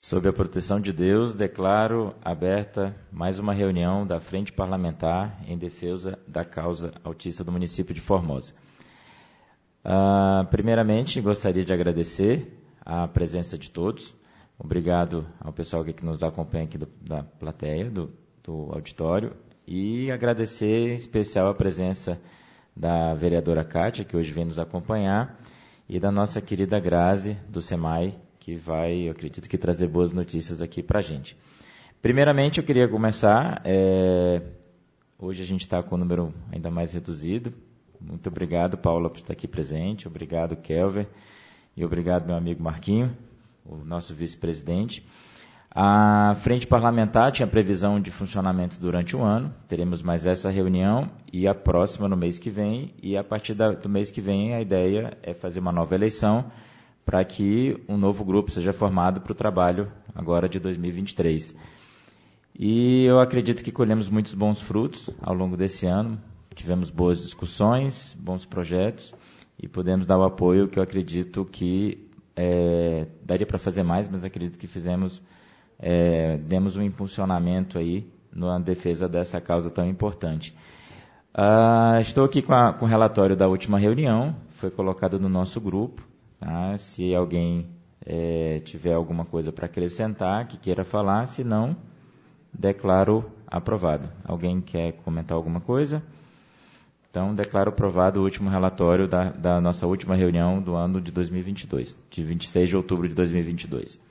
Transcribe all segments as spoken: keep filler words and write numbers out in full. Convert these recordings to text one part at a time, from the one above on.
Sob a proteção de Deus, declaro aberta mais uma reunião da Frente Parlamentar em defesa da causa autista do município de Formosa. Uh, primeiramente, gostaria de agradecer a presença de todos. Obrigado ao pessoal que nos acompanha aqui do, da plateia, do, do auditório, e agradecer em especial a presença da vereadora Kátia, que hoje vem nos acompanhar, e da nossa querida Grazi, do SEMAI, que vai, eu acredito que, trazer boas notícias aqui para a gente. Primeiramente, eu queria começar, é, hoje a gente está com um número ainda mais reduzido. Muito obrigado, Paula, por estar aqui presente, obrigado, Kelvin, e obrigado, meu amigo Marquinho, o nosso vice-presidente. A Frente Parlamentar tinha previsão de funcionamento durante um ano, teremos mais essa reunião e a próxima no mês que vem, e a partir da, do mês que vem a ideia é fazer uma nova eleição, para que um novo grupo seja formado para o trabalho agora de dois mil e vinte e três. E eu acredito que colhemos muitos bons frutos ao longo desse ano, tivemos boas discussões, bons projetos, e podemos dar o apoio que eu acredito que é, daria para fazer mais, mas acredito que fizemos, é, demos um impulsionamento aí na defesa dessa causa tão importante. Uh, estou aqui com, a, com o relatório da última reunião, foi colocado no nosso grupo. Tá? Se alguém é, tiver alguma coisa para acrescentar, que queira falar, se não, declaro aprovado. Alguém quer comentar alguma coisa? Então, declaro aprovado o último relatório da, da nossa última reunião do ano de dois mil e vinte e dois, de vinte e seis de outubro de dois mil e vinte e dois.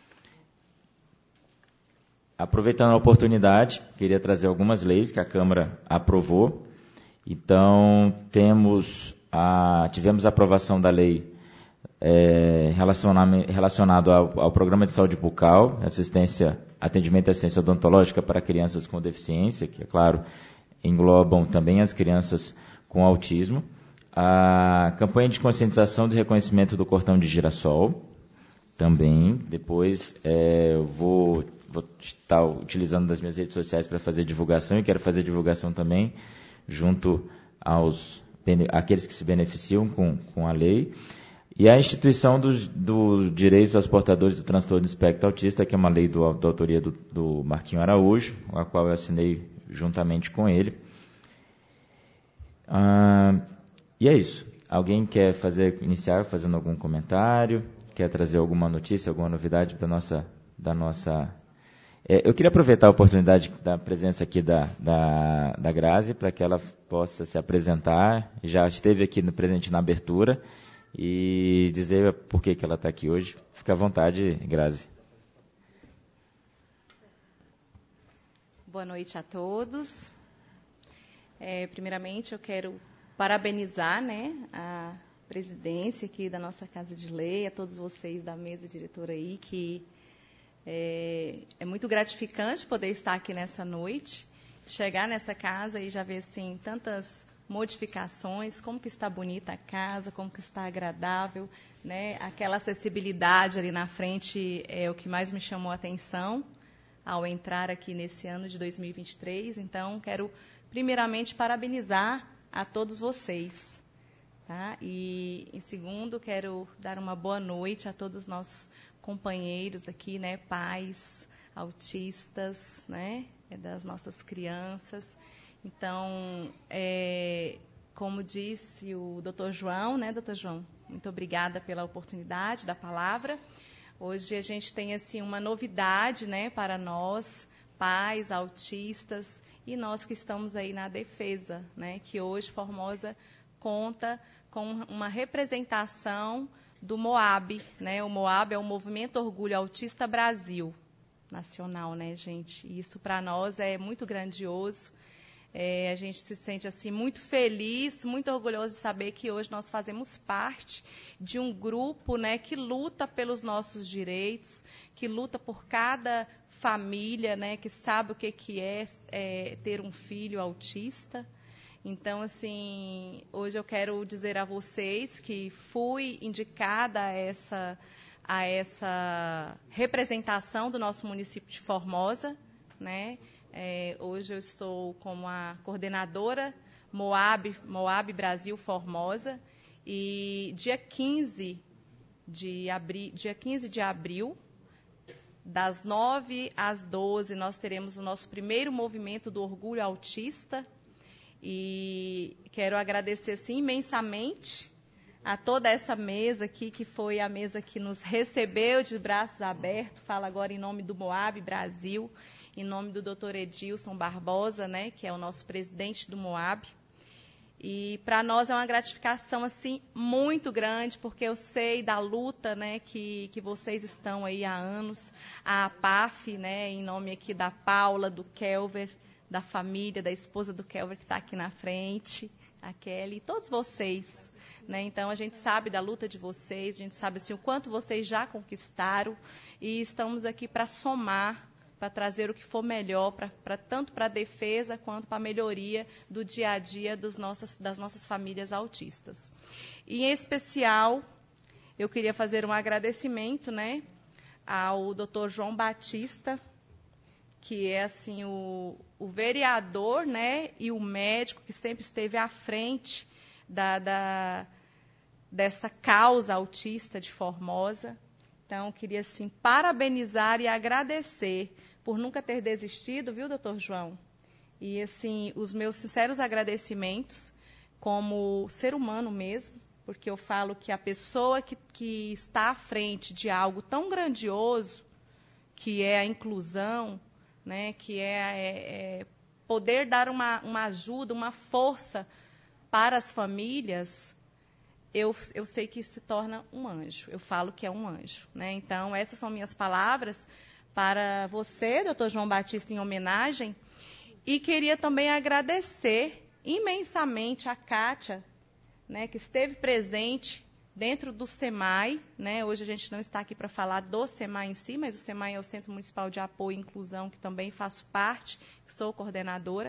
Aproveitando a oportunidade, queria trazer algumas leis que a Câmara aprovou. Então, temos a, tivemos a aprovação da lei É, relacionado ao, ao Programa de Saúde Bucal, assistência, atendimento e assistência odontológica para crianças com deficiência, que, é claro, englobam também as crianças com autismo. A campanha de conscientização do reconhecimento do cordão de girassol, também. Depois, é, eu vou, vou estar utilizando das minhas redes sociais para fazer divulgação, e quero fazer divulgação também junto aos aqueles que se beneficiam com, com a lei. E a instituição dos do direitos aos portadores do transtorno do espectro autista, que é uma lei do, da autoria do, do Marquinho Araújo, a qual eu assinei juntamente com ele. Ah, e é isso. Alguém quer fazer, iniciar fazendo algum comentário? Quer trazer alguma notícia, alguma novidade da nossa... Da nossa é, eu queria aproveitar a oportunidade da presença aqui da, da, da Grazi, para que ela possa se apresentar. Já esteve aqui no, presente na abertura, e dizer por que, que ela está aqui hoje. Fica à vontade, Grazi. Boa noite a todos. É, primeiramente, eu quero parabenizar, né, a presidência aqui da nossa Casa de Lei, a todos vocês da mesa diretora aí, que é, é muito gratificante poder estar aqui nessa noite, chegar nessa casa e já ver assim, tantas modificações, como que está bonita a casa, como que está agradável, né? Aquela acessibilidade ali na frente é o que mais me chamou a atenção ao entrar aqui nesse ano de dois mil e vinte e três. Então, quero primeiramente parabenizar a todos vocês, tá? E, em segundo, quero dar uma boa noite a todos os nossos companheiros aqui, né? Pais, autistas, né? Das nossas crianças. Então, é, como disse o doutor João, né, doutor João? Muito obrigada pela oportunidade da palavra. Hoje a gente tem assim uma novidade, né, para nós, pais, autistas, e nós que estamos aí na defesa, né, que hoje Formosa conta com uma representação do MOAB, né? O MOAB é o Movimento Orgulho Autista Brasil Nacional, né, gente? E isso para nós é muito grandioso. É, a gente se sente assim muito feliz, muito orgulhoso de saber que hoje nós fazemos parte de um grupo, né, que luta pelos nossos direitos, que luta por cada família, né, que sabe o que, que é, é ter um filho autista. Então, assim, hoje eu quero dizer a vocês que fui indicada a essa, a essa representação do nosso município de Formosa, né? É, hoje eu estou como a coordenadora MOAB, MOAB Brasil Formosa, e dia quinze de abril, dia quinze de abril das nove às doze, nós teremos o nosso primeiro movimento do Orgulho Autista. E quero agradecer assim, imensamente a toda essa mesa aqui, que foi a mesa que nos recebeu de braços abertos. Falo agora em nome do Moab Brasil, em nome do doutor Edilson Barbosa, né, que é o nosso presidente do Moab. E para nós é uma gratificação assim, muito grande, porque eu sei da luta, né, que, que vocês estão aí há anos. A APAF, né, em nome aqui da Paula, do Kelver, da família, da esposa do Kelver, que está aqui na frente, a Kelly, e todos vocês. Né? Então, a gente sabe da luta de vocês, a gente sabe assim, o quanto vocês já conquistaram, e estamos aqui para somar, para trazer o que for melhor, pra, pra, tanto para a defesa quanto para a melhoria do dia a dia dos nossas, das nossas famílias autistas. E, em especial, eu queria fazer um agradecimento, né, ao doutor João Batista, que é assim o, o vereador, né, e o médico que sempre esteve à frente da, da, dessa causa autista de Formosa. Então, queria assim, parabenizar e agradecer por nunca ter desistido, viu, doutor João? E assim, os meus sinceros agradecimentos como ser humano mesmo, porque eu falo que a pessoa que, que está à frente de algo tão grandioso, que é a inclusão, né, que é, é, é poder dar uma, uma ajuda, uma força para as famílias, eu, eu sei que se torna um anjo. Eu falo que é um anjo. Né? Então, essas são minhas palavras para você, doutor João Batista, em homenagem. E queria também agradecer imensamente a Kátia, né, que esteve presente dentro do SEMAI, né? Hoje a gente não está aqui para falar do SEMAI em si, mas o SEMAI é o Centro Municipal de Apoio e Inclusão, que também faço parte, sou coordenadora.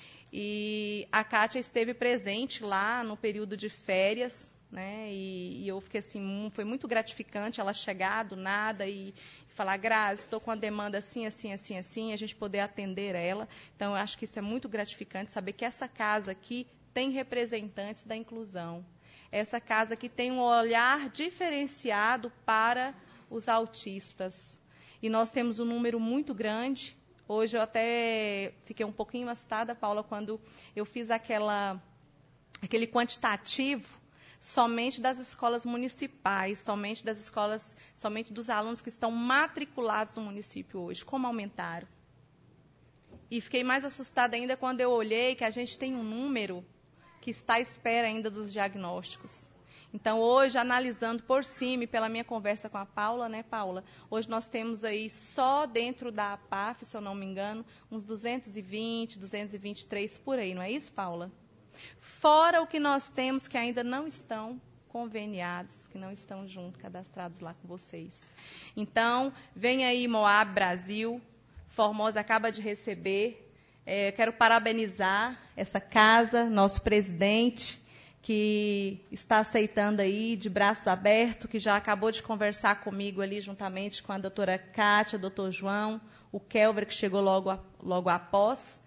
E a Kátia esteve presente lá no período de férias, né? E, e eu fiquei assim, foi muito gratificante ela chegar do nada e falar, Grazi, estou com a demanda assim, assim, assim, assim, a gente poder atender ela. Então, eu acho que isso é muito gratificante, saber que essa casa aqui tem representantes da inclusão. Essa casa que tem um olhar diferenciado para os autistas. E nós temos um número muito grande. Hoje eu até fiquei um pouquinho assustada, Paula, quando eu fiz aquela, aquele quantitativo somente das escolas municipais, somente das escolas, somente dos alunos que estão matriculados no município hoje. Como aumentaram? E fiquei mais assustada ainda quando eu olhei que a gente tem um número que está à espera ainda dos diagnósticos. Então, hoje, analisando por cima, e pela minha conversa com a Paula, né, Paula? Hoje nós temos aí, só dentro da APAF, se eu não me engano, uns duzentos e vinte, duzentos e vinte e três por aí, não é isso, Paula? Fora o que nós temos que ainda não estão conveniados, que não estão junto, cadastrados lá com vocês. Então, vem aí Moab Brasil, Formosa acaba de receber. É, quero parabenizar essa casa, nosso presidente, que está aceitando aí de braços abertos, que já acabou de conversar comigo ali juntamente com a doutora Kátia, doutor João, o Kelver, que chegou logo, a, logo após.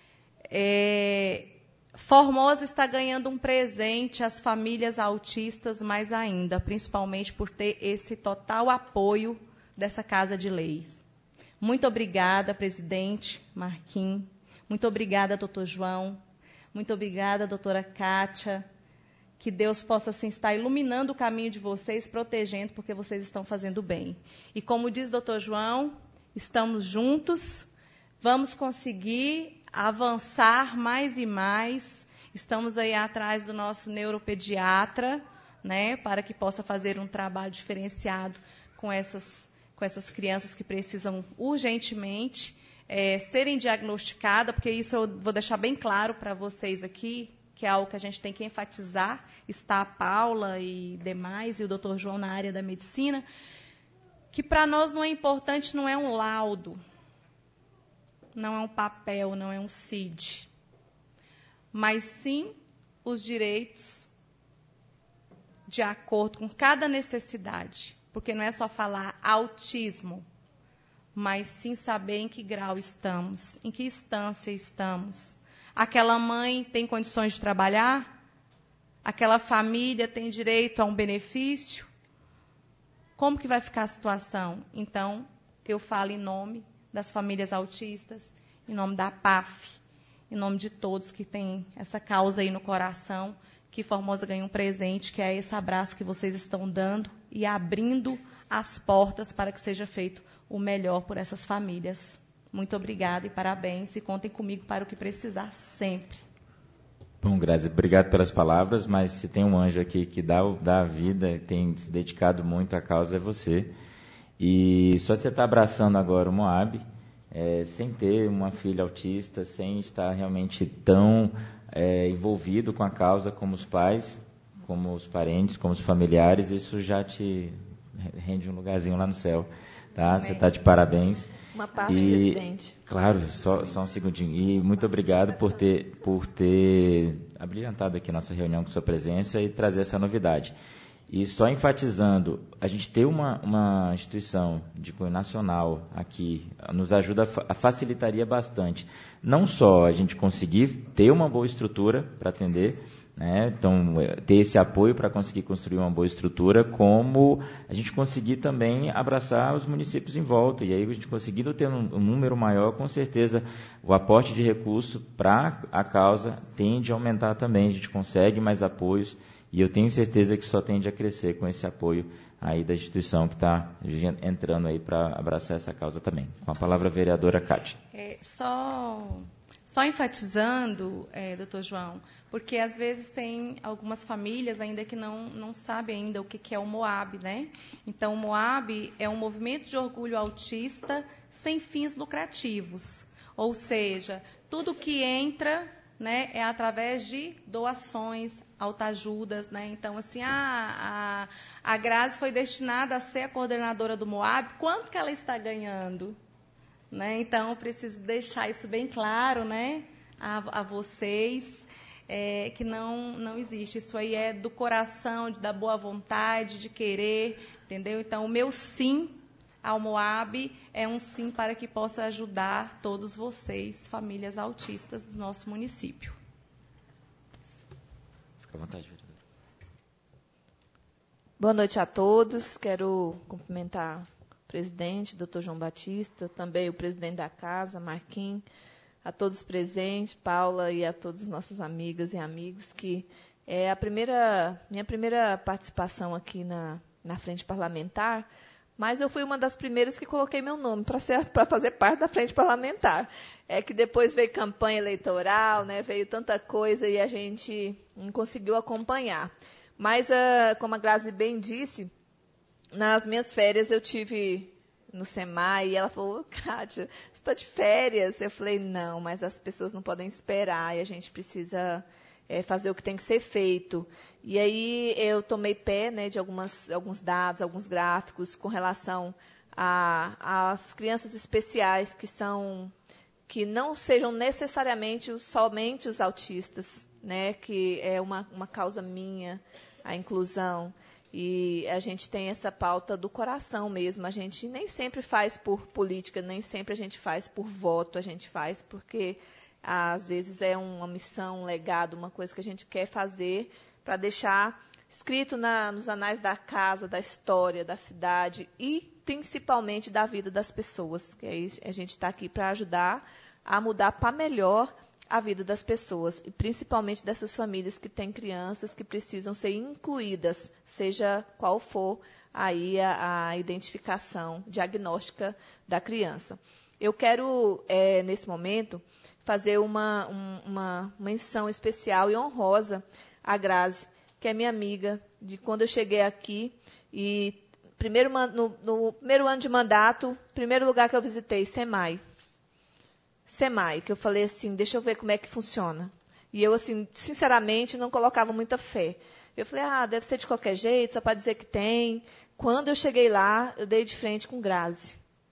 É, Formosa está ganhando um presente às famílias autistas mais ainda, principalmente por ter esse total apoio dessa Casa de Leis. Muito obrigada, presidente Marquinhos. Muito obrigada, doutor João. Muito obrigada, doutora Kátia. Que Deus possa assim, estar iluminando o caminho de vocês, protegendo, porque vocês estão fazendo bem. E como diz doutor João, estamos juntos, vamos conseguir avançar mais e mais. Estamos aí atrás do nosso neuropediatra, né, para que possa fazer um trabalho diferenciado com essas, com essas crianças que precisam urgentemente É, serem diagnosticadas, porque isso eu vou deixar bem claro para vocês aqui, que é algo que a gente tem que enfatizar, está a Paula e demais, e o doutor João na área da medicina, que para nós não é importante, não é um laudo, não é um papel, não é um C I D, mas sim os direitos de acordo com cada necessidade, porque não é só falar autismo, mas sim saber em que grau estamos, em que instância estamos. Aquela mãe tem condições de trabalhar? Aquela família tem direito a um benefício? Como que vai ficar a situação? Então, eu falo em nome das famílias autistas, em nome da P A F, em nome de todos que têm essa causa aí no coração, que Formosa ganhe um presente, que é esse abraço que vocês estão dando e abrindo as portas para que seja feito o melhor por essas famílias. Muito obrigada e parabéns, e contem comigo para o que precisar sempre. Bom, Grazi, obrigado pelas palavras, mas se tem um anjo aqui que dá, dá a vida, tem se dedicado muito à causa, é você. E só de você estar abraçando agora o Moab, é, sem ter uma filha autista, sem estar realmente tão é, envolvido com a causa como os pais, como os parentes, como os familiares, isso já te rende um lugarzinho lá no céu. Tá? Você está de parabéns. Uma parte, e, presidente. Claro, só, só um segundinho. E muito obrigado por ter, por ter abrilhantado aqui nossa reunião com sua presença e trazer essa novidade. E só enfatizando, a gente ter uma, uma instituição de cunho nacional aqui nos ajuda, a facilitaria bastante. Não só a gente conseguir ter uma boa estrutura para atender, né? Então, ter esse apoio para conseguir construir uma boa estrutura, como a gente conseguir também abraçar os municípios em volta. E aí, a gente conseguindo ter um, um número maior, com certeza, o aporte de recurso para a causa tende a aumentar também. A gente consegue mais apoios e eu tenho certeza que só tende a crescer com esse apoio aí da instituição que está entrando aí para abraçar essa causa também. Com a palavra, a vereadora Cátia. É, só... Só enfatizando, é, doutor João, porque às vezes tem algumas famílias ainda que não, não sabem ainda o que, que é o Moab, né? Então, o Moab é um movimento de orgulho autista sem fins lucrativos. Ou seja, tudo que entra, né, é através de doações, autoajudas, né? Então, assim, a, a, a Grazi foi destinada a ser a coordenadora do Moab, quanto que ela está ganhando? Né? Então, eu preciso deixar isso bem claro, né, a, a vocês, é, que não, não existe. Isso aí é do coração, de, da boa vontade, de querer, entendeu? Então, o meu sim ao Moab é um sim para que possa ajudar todos vocês, famílias autistas do nosso município. Fica à vontade, vereadora. Boa noite a todos. Quero cumprimentar presidente, doutor João Batista, também o presidente da casa, Marquinhos, a todos presentes, Paula e a todas as nossas amigas e amigos, que é a primeira, minha primeira participação aqui na, na frente parlamentar, mas eu fui uma das primeiras que coloquei meu nome para fazer parte da frente parlamentar. É que depois veio campanha eleitoral, né, veio tanta coisa e a gente não conseguiu acompanhar. Mas, uh, como a Grazi bem disse, nas minhas férias eu tive no SEMAI e ela falou, Kátia, você está de férias? Eu falei, não, mas as pessoas não podem esperar e a gente precisa é, fazer o que tem que ser feito. E aí eu tomei pé, né, de algumas, alguns dados, alguns gráficos com relação às crianças especiais que são, que não sejam necessariamente os, somente os autistas, né, que é uma, uma causa minha, a inclusão. E a gente tem essa pauta do coração mesmo. A gente nem sempre faz por política, nem sempre a gente faz por voto. A gente faz porque, às vezes, é uma missão, um legado, uma coisa que a gente quer fazer para deixar escrito na, nos anais da casa, da história, da cidade e, principalmente, da vida das pessoas. Que aí a gente está aqui para ajudar a mudar para melhor a vida das pessoas, e principalmente dessas famílias que têm crianças que precisam ser incluídas, seja qual for aí a, a identificação diagnóstica da criança. Eu quero, é, nesse momento, fazer uma, um, uma menção especial e honrosa à Grazi, que é minha amiga, de quando eu cheguei aqui, e primeiro, no, no primeiro ano de mandato, primeiro lugar que eu visitei, SEMAI. SEMAI, que eu falei assim, deixa eu ver como é que funciona. E eu, assim, sinceramente, não colocava muita fé. Eu falei, ah, deve ser de qualquer jeito, só para dizer que tem. Quando eu cheguei lá, eu dei de frente com Grazi.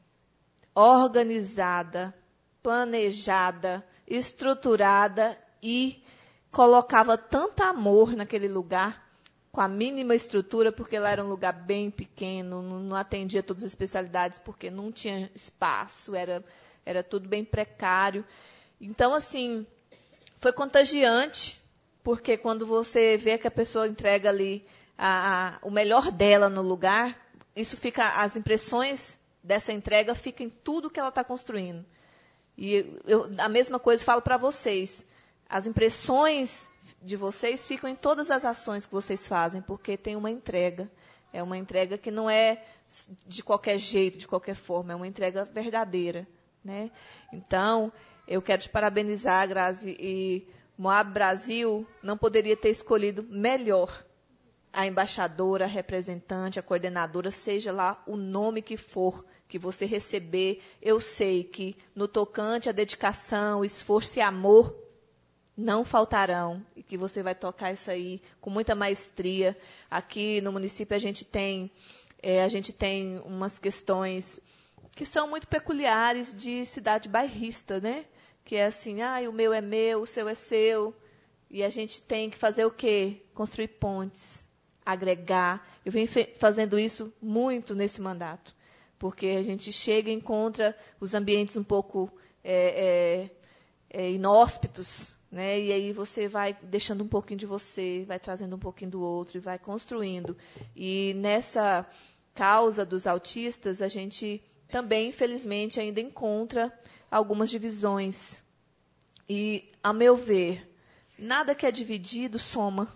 Organizada, planejada, estruturada e colocava tanto amor naquele lugar, com a mínima estrutura, porque lá era um lugar bem pequeno, não, não atendia todas as especialidades, porque não tinha espaço, era... Era tudo bem precário. Então, assim, foi contagiante, porque quando você vê que a pessoa entrega ali a, a, o melhor dela no lugar, isso fica, as impressões dessa entrega fica em tudo que ela está construindo. E eu, a mesma coisa eu falo para vocês. As impressões de vocês ficam em todas as ações que vocês fazem, porque tem uma entrega. É uma entrega que não é de qualquer jeito, de qualquer forma, é uma entrega verdadeira, né? Então, eu quero te parabenizar, Grazi, e Moab Brasil não poderia ter escolhido melhor a embaixadora, a representante, a coordenadora, seja lá o nome que for que você receber. Eu sei que no tocante à dedicação, esforço e amor, não faltarão, e que você vai tocar isso aí com muita maestria. Aqui no município a gente tem, é, a gente tem umas questões que são muito peculiares de cidade bairrista, né? Que é assim, ah, o meu é meu, o seu é seu, e a gente tem que fazer o quê? Construir pontes, agregar. Eu venho fazendo isso muito nesse mandato, porque a gente chega e encontra os ambientes um pouco é, é, é, inóspitos, né? E aí você vai deixando um pouquinho de você, vai trazendo um pouquinho do outro e vai construindo. E nessa causa dos autistas, a gente também, infelizmente, ainda encontra algumas divisões. E, a meu ver, nada que é dividido soma.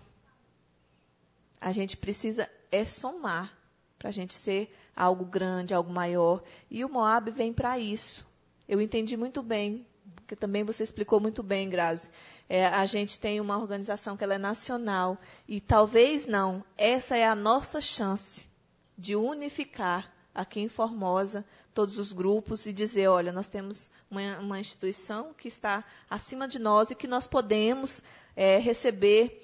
A gente precisa é somar para a gente ser algo grande, algo maior. E o Moab vem para isso. Eu entendi muito bem, porque também você explicou muito bem, Grazi. É, a gente tem uma organização que ela é nacional. E talvez não, essa é a nossa chance de unificar aqui em Formosa todos os grupos e dizer, olha, nós temos uma, uma instituição que está acima de nós e que nós podemos é, receber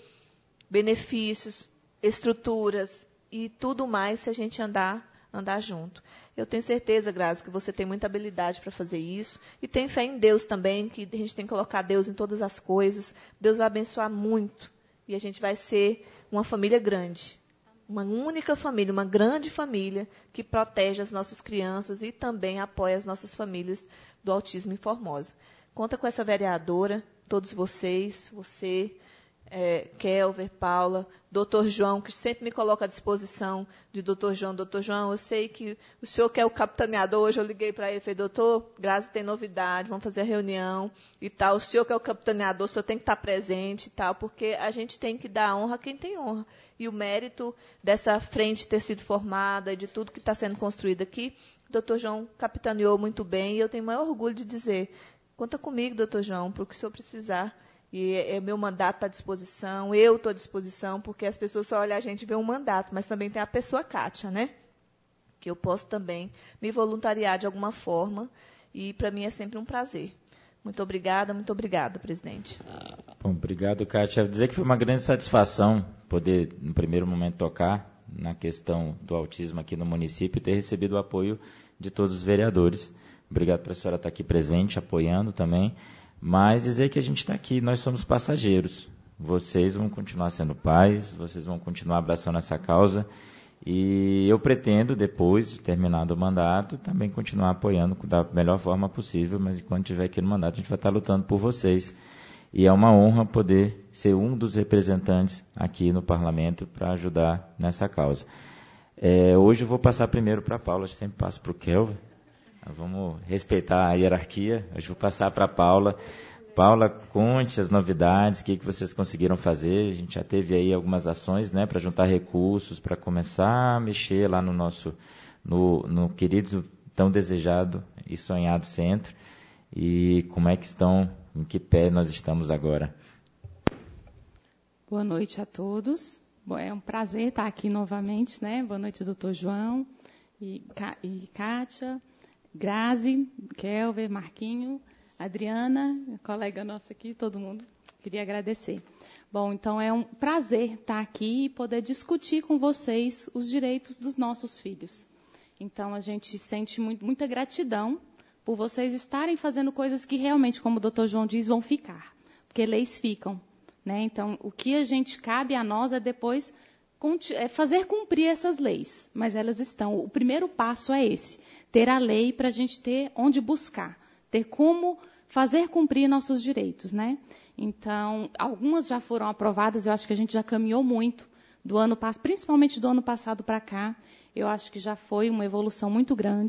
benefícios, estruturas e tudo mais se a gente andar, andar junto. Eu tenho certeza, Grazi, que você tem muita habilidade para fazer isso. E tem fé em Deus também, que a gente tem que colocar Deus em todas as coisas. Deus vai abençoar muito. E a gente vai ser uma família grande. Uma única família, uma grande família que protege as nossas crianças e também apoia as nossas famílias do autismo em Formosa. Conta com essa vereadora, todos vocês, você, é, Kelver, Paula, doutor João, que sempre me coloca à disposição de doutor João. Doutor João, eu sei que o senhor que é o capitaneador, hoje eu liguei para ele e falei, doutor, Grazi tem novidade, vamos fazer a reunião e tal. O senhor que é o capitaneador, o senhor tem que estar presente e tal, porque a gente tem que dar honra a quem tem honra. E o mérito dessa frente ter sido formada e de tudo que está sendo construído aqui, o doutor João capitaneou muito bem e eu tenho o maior orgulho de dizer, conta comigo, doutor João, para o que o senhor precisar. E é, é, meu mandato está à disposição, eu estou à disposição, porque as pessoas só olham a gente e vê um mandato, mas também tem a pessoa Kátia, né? Que eu posso também me voluntariar de alguma forma e para mim é sempre um prazer. Muito obrigada, muito obrigada, presidente. Bom, obrigado, Kátia. Quero dizer que foi uma grande satisfação poder, no primeiro momento, tocar na questão do autismo aqui no município e ter recebido o apoio de todos os vereadores. Obrigado por a senhora estar aqui presente, apoiando também. Mas dizer que a gente está aqui, nós somos passageiros. Vocês vão continuar sendo pais, vocês vão continuar abraçando essa causa. E eu pretendo, depois de terminado o mandato, também continuar apoiando da melhor forma possível, mas enquanto estiver aqui no mandato, a gente vai estar lutando por vocês. E é uma honra poder ser um dos representantes aqui no parlamento para ajudar nessa causa. É, hoje eu vou passar primeiro para a Paula, eu sempre passo para o Kelvin. Vamos respeitar a hierarquia. Hoje eu vou passar para a Paula. Paula, conte as novidades, o que, que vocês conseguiram fazer. A gente já teve aí algumas ações, né, para juntar recursos, para começar a mexer lá no nosso, no, no querido, tão desejado e sonhado centro. E como é que estão, em que pé nós estamos agora? Boa noite a todos. Bom, é um prazer estar aqui novamente, né? Boa noite, doutor João e, e Kátia, Grazi, Kelver, Marquinho, Adriana, colega nossa aqui, todo mundo, queria agradecer. Bom, então é um prazer estar aqui e poder discutir com vocês os direitos dos nossos filhos. Então a gente sente muito, muita gratidão por vocês estarem fazendo coisas que realmente, como o doutor João diz, vão ficar, porque leis ficam, né? Então o que a gente cabe a nós é depois é fazer cumprir essas leis, mas elas estão. O primeiro passo é esse, ter a lei para a gente ter onde buscar. Ter como fazer cumprir nossos direitos, né? Então, algumas já foram aprovadas, eu acho que a gente já caminhou muito, do ano, principalmente do ano passado para cá, eu acho que já foi uma evolução muito grande.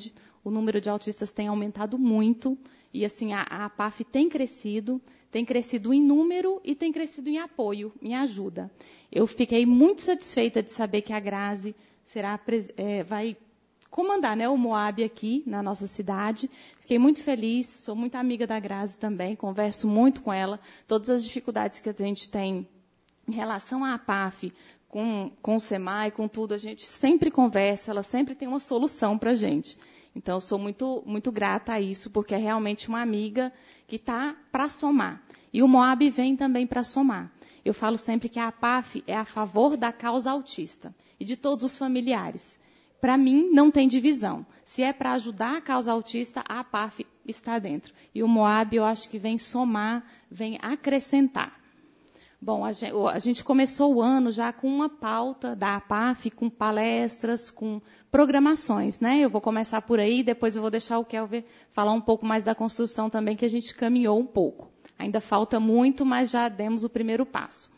o número de autistas tem aumentado muito, e assim, a, a APAF tem crescido, tem crescido em número e tem crescido em apoio, em ajuda. Eu fiquei muito satisfeita de saber que a Grazi será, é, vai comandar, né, o Moab aqui na nossa cidade. Fiquei muito feliz, sou muito amiga da Grazi também, converso muito com ela. Todas as dificuldades que a gente tem em relação à APAF, com, com o SEMAI, com tudo, a gente sempre conversa, ela sempre tem uma solução para a gente. Então, eu sou muito, muito grata a isso, porque é realmente uma amiga que está para somar. E o Moab vem também para somar. Eu falo sempre que a APAF é a favor da causa autista e de todos os familiares. Para mim, não tem divisão. Se é para ajudar a causa autista, a APAF está dentro. E o Moab, eu acho que vem somar, vem acrescentar. Bom, a gente, a gente começou o ano já com uma pauta da APAF, com palestras, com programações, né? Eu vou começar por aí, depois eu vou deixar o Kelvin falar um pouco mais da construção também, que a gente caminhou um pouco. Ainda falta muito, mas já demos o primeiro passo.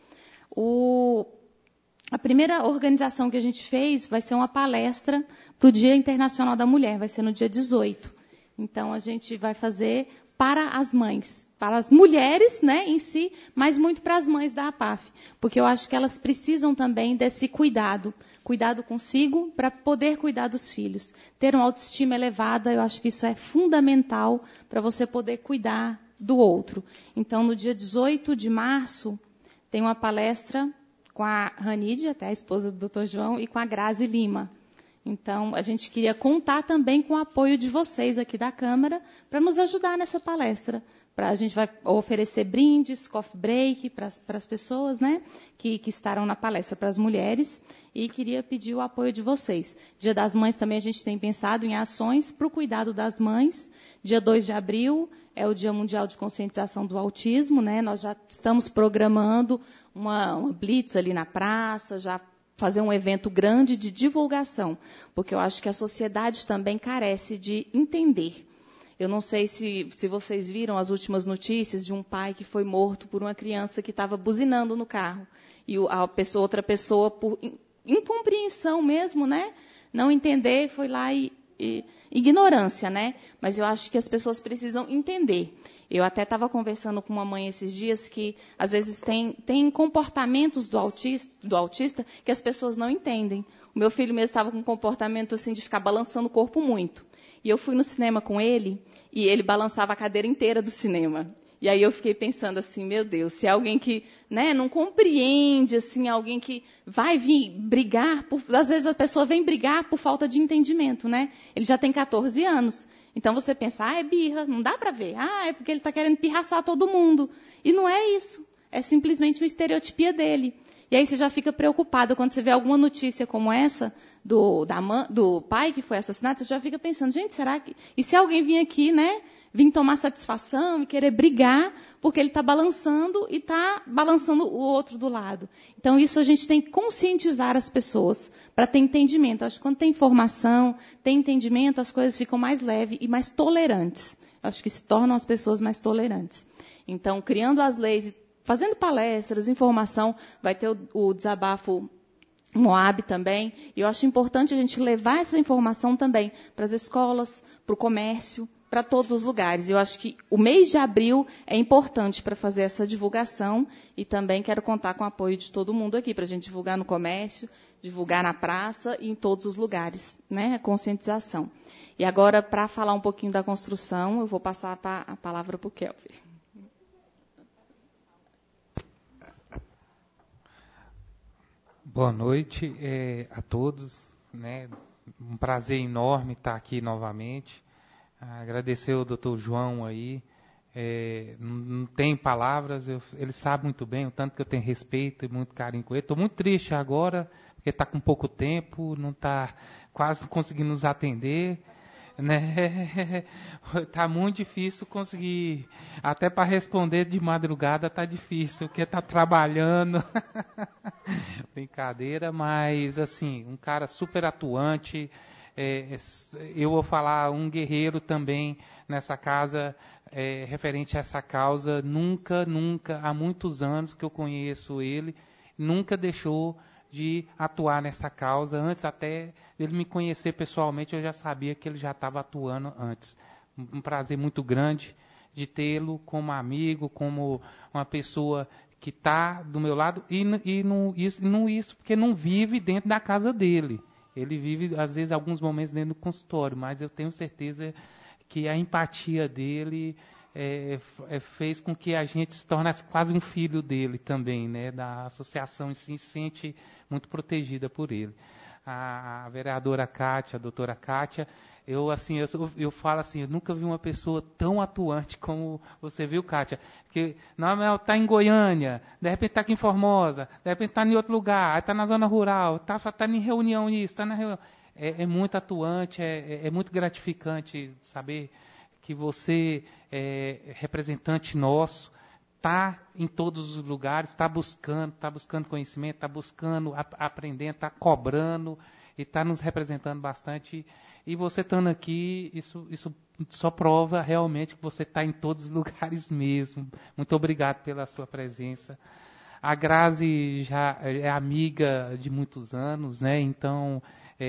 O, a primeira organização que a gente fez vai ser uma palestra para o Dia Internacional da Mulher, vai ser no dia dezoito. Então, a gente vai fazer para as mães, para as mulheres, né, em si, mas muito para as mães da APAF, porque eu acho que elas precisam também desse cuidado, cuidado consigo para poder cuidar dos filhos. Ter uma autoestima elevada, eu acho que isso é fundamental para você poder cuidar do outro. Então, no dia dezoito de março, tem uma palestra com a Ranide, até a esposa do doutor João, e com a Grazi Lima. Então, a gente queria contar também com o apoio de vocês aqui da Câmara para nos ajudar nessa palestra. Pra, a gente vai oferecer brindes, coffee break para as pessoas, né, que, que estarão na palestra, para as mulheres, e queria pedir o apoio de vocês. Dia das Mães também a gente tem pensado em ações para o cuidado das mães. Dia dois de abril é o Dia Mundial de Conscientização do Autismo, né, nós já estamos programando uma, uma blitz ali na praça, já fazer um evento grande de divulgação, porque eu acho que a sociedade também carece de entender. Eu não sei se, se vocês viram as últimas notícias de um pai que foi morto por uma criança que estava buzinando no carro. E a pessoa, outra pessoa, por incompreensão mesmo, né? Não entender, foi lá e, e... ignorância, né? Mas eu acho que as pessoas precisam entender. Eu até estava conversando com uma mãe esses dias que, às vezes, tem, tem comportamentos do autista, do autista que as pessoas não entendem. O meu filho mesmo estava com um comportamento assim de ficar balançando o corpo muito. E eu fui no cinema com ele e ele balançava a cadeira inteira do cinema. E aí eu fiquei pensando assim, meu Deus, se é alguém que, né, não compreende, assim, alguém que vai vir brigar, por, às vezes a pessoa vem brigar por falta de entendimento, né? Ele já tem catorze anos. Então você pensa, ah, é birra, não dá para ver. Ah, é porque ele está querendo pirraçar todo mundo. E não é isso. É simplesmente uma estereotipia dele. E aí você já fica preocupado quando você vê alguma notícia como essa, do, da, do pai que foi assassinado, você já fica pensando, gente, será que... E se alguém vir aqui, né, vir tomar satisfação e querer brigar, porque ele está balançando e está balançando o outro do lado. Então, isso a gente tem que conscientizar as pessoas para ter entendimento. Acho que quando tem informação, tem entendimento, as coisas ficam mais leves e mais tolerantes. Acho que se tornam as pessoas mais tolerantes. Então, criando as leis, fazendo palestras, informação, vai ter o, o desabafo Moab também. E eu acho importante a gente levar essa informação também para as escolas, para o comércio, para todos os lugares. Eu acho que o mês de abril é importante para fazer essa divulgação e também quero contar com o apoio de todo mundo aqui para a gente divulgar no comércio, divulgar na praça e em todos os lugares, né? A conscientização. E agora, para falar um pouquinho da construção, eu vou passar a palavra para o Kelvin. Boa noite é, a todos, né? Um prazer enorme estar aqui novamente. Agradecer ao doutor João aí, é, não, não tem palavras, eu, ele sabe muito bem o tanto que eu tenho respeito e muito carinho com ele. Estou muito triste agora, porque está com pouco tempo, não está quase conseguindo nos atender, né? Está muito difícil conseguir, até para responder de madrugada está difícil, porque está trabalhando. Brincadeira, mas assim, um cara super atuante. É, eu vou falar um guerreiro também nessa casa, é, referente a essa causa. Nunca, nunca, há muitos anos que eu conheço ele, nunca deixou de atuar nessa causa. Antes até dele me conhecer pessoalmente, eu já sabia que ele já estava atuando antes. Um prazer muito grande de tê-lo como amigo, como uma pessoa que está do meu lado, e, e não, isso, não isso porque não vive dentro da casa dele. Ele vive, às vezes, alguns momentos dentro do consultório, mas eu tenho certeza que a empatia dele é, é, fez com que a gente se tornasse quase um filho dele também, né? Da associação em si, se sente muito protegida por ele. A, a vereadora Kátia, a doutora Kátia, eu, assim, eu, eu falo assim, eu nunca vi uma pessoa tão atuante como você viu, Kátia. Porque não, ela está em Goiânia, de repente está aqui em Formosa, de repente está em outro lugar, está na zona rural, está tá em reunião isso, está na reunião. É, é muito atuante, é, é muito gratificante saber que você, é representante nosso, está em todos os lugares, está buscando, está buscando conhecimento, está buscando, ap aprendendo, está cobrando e está nos representando bastante. E você estando aqui, isso, isso só prova realmente que você está em todos os lugares mesmo. Muito obrigado pela sua presença. A Grazi já é amiga de muitos anos, né? Então,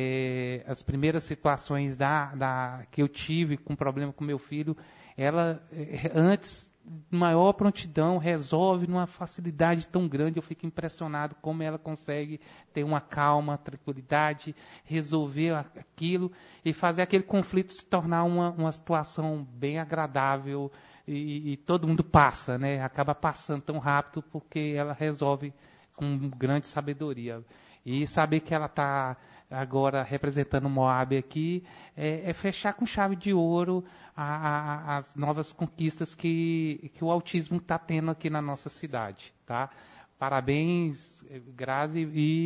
é, as primeiras situações da, da, que eu tive com problema com meu filho, ela, é, antes, maior prontidão, resolve numa facilidade tão grande. Eu fico impressionado como ela consegue ter uma calma, tranquilidade, resolver aquilo e fazer aquele conflito se tornar uma, uma situação bem agradável e, e todo mundo passa, né? Acaba passando tão rápido porque ela resolve com grande sabedoria. E saber que ela está agora representando o Moab aqui é, é fechar com chave de ouro a, a, as novas conquistas que, que o autismo está tendo aqui na nossa cidade, tá? Parabéns, Grazi,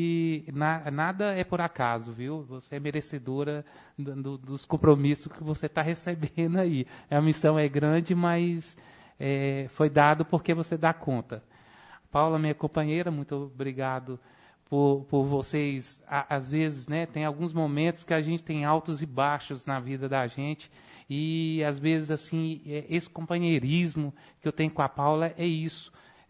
e na, nada é por acaso, viu? Você é merecedora do, do, dos compromissos que você está recebendo aí. A missão é grande, mas é, foi dado porque você dá conta. Paula, minha companheira, muito obrigado por, por vocês. Às vezes, né, tem alguns momentos que a gente tem altos e baixos na vida da gente, e às vezes, assim, esse companheirismo que eu tenho com a Paula é isso.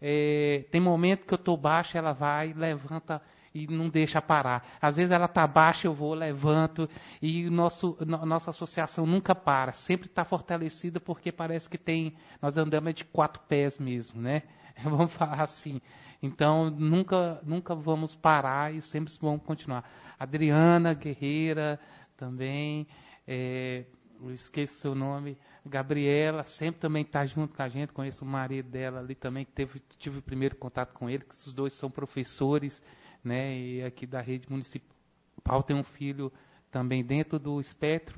É, tem momento que eu estou baixo, ela vai, levanta e não deixa parar. Às vezes ela está baixa, eu vou, levanto, e nosso, no, nossa associação nunca para, sempre está fortalecida, porque parece que tem, nós andamos de quatro pés mesmo, né? Vamos falar assim. Então, nunca, nunca vamos parar e sempre vamos continuar. Adriana Guerreira também, é, eu esqueço seu nome, Gabriela, sempre também está junto com a gente, conheço o marido dela ali também, que teve, tive o primeiro contato com ele, que os dois são professores, né, e aqui da rede municipal, tem um filho também dentro do espectro,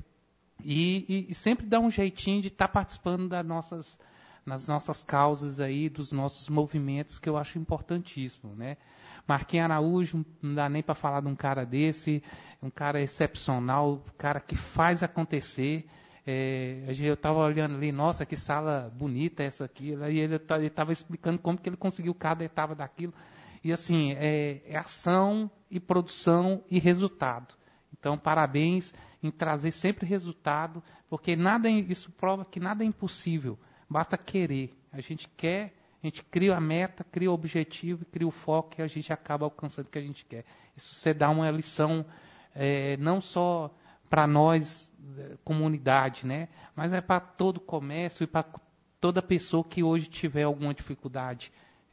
e, e, e sempre dá um jeitinho de estar tá participando das nossas, nas nossas causas aí, dos nossos movimentos, que eu acho importantíssimo, né. Marquinhos Araújo, não dá nem para falar de um cara desse, um cara excepcional, um cara que faz acontecer. É, eu estava olhando ali, nossa, que sala bonita essa aqui, e ele estava explicando como que ele conseguiu cada etapa daquilo. E assim, é, é ação e produção e resultado. Então, parabéns em trazer sempre resultado, porque nada, isso prova que nada é impossível, basta querer. A gente quer, a gente cria a meta, cria o objetivo, cria o foco e a gente acaba alcançando o que a gente quer. Isso você dá uma lição, é, não só para nós, comunidade, né? Mas é para todo o comércio e para toda pessoa que hoje tiver alguma dificuldade.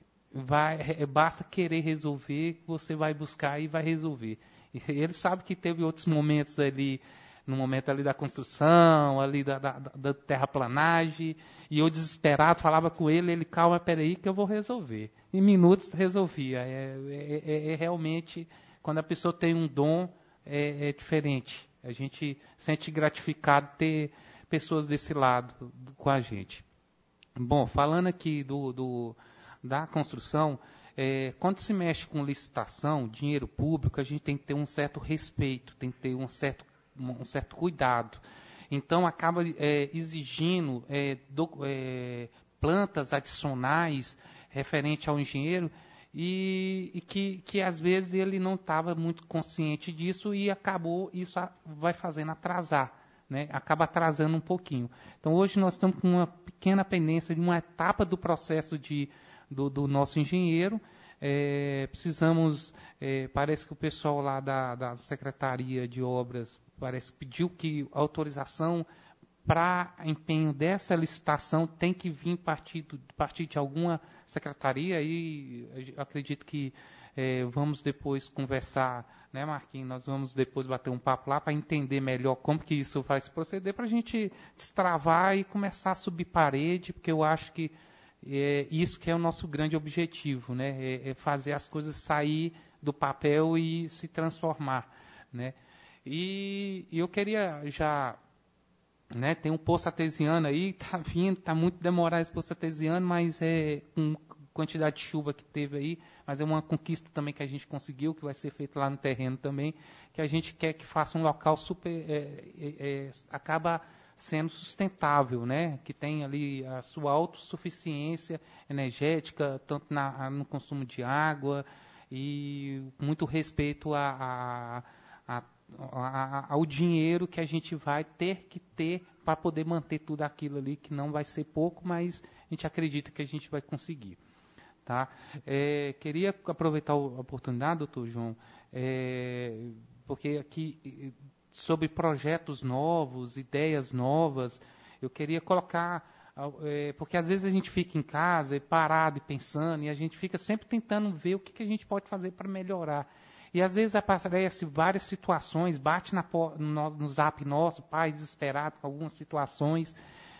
Vai, é, basta querer resolver, você vai buscar e vai resolver. E ele sabe que teve outros momentos ali, no momento ali da construção, ali da, da, da terraplanagem, e eu desesperado falava com ele, ele, calma, peraí que eu vou resolver. Em minutos resolvia. É, é, é realmente, quando a pessoa tem um dom, é, é diferente. A gente sente gratificado ter pessoas desse lado do, com a gente. Bom, falando aqui do, do, da construção, é, quando se mexe com licitação, dinheiro público, a gente tem que ter um certo respeito, tem que ter um certo, um certo cuidado. Então, acaba é, exigindo é, do, é, plantas adicionais referente ao engenheiro, E, e que, que às vezes ele não estava muito consciente disso e acabou, isso a, vai fazendo atrasar, né? Acaba atrasando um pouquinho. Então hoje nós estamos com uma pequena pendência de uma etapa do processo de, do, do nosso engenheiro, é, precisamos, é, parece que o pessoal lá da, da Secretaria de Obras parece pediu que a autorização para empenho dessa licitação tem que vir partir, do, partir de alguma secretaria, e eu acredito que é, vamos depois conversar, né, Marquinhos? Nós vamos depois bater um papo lá para entender melhor como que isso vai se proceder, para a gente destravar e começar a subir parede, porque eu acho que é isso que é o nosso grande objetivo, né? É, é fazer as coisas sair do papel e se transformar, né? E, e eu queria já... Né, tem um poço artesiano aí, está vindo, está muito demorado esse poço artesiano, mas é com quantidade de chuva que teve aí, mas é uma conquista também que a gente conseguiu, que vai ser feito lá no terreno também, que a gente quer que faça um local super, é, é, é, acaba sendo sustentável, né, que tem ali a sua autossuficiência energética, tanto na, no consumo de água, e muito respeito a, a, a ao dinheiro que a gente vai ter que ter para poder manter tudo aquilo ali, que não vai ser pouco, mas a gente acredita que a gente vai conseguir. Tá? É, queria aproveitar a oportunidade, doutor João, é, porque aqui, sobre projetos novos, ideias novas, eu queria colocar, é, porque às vezes a gente fica em casa, parado e pensando, e a gente fica sempre tentando ver o que, que a gente pode fazer para melhorar. E às vezes aparece várias situações, bate na, no, no zap nosso, pai desesperado com algumas situações,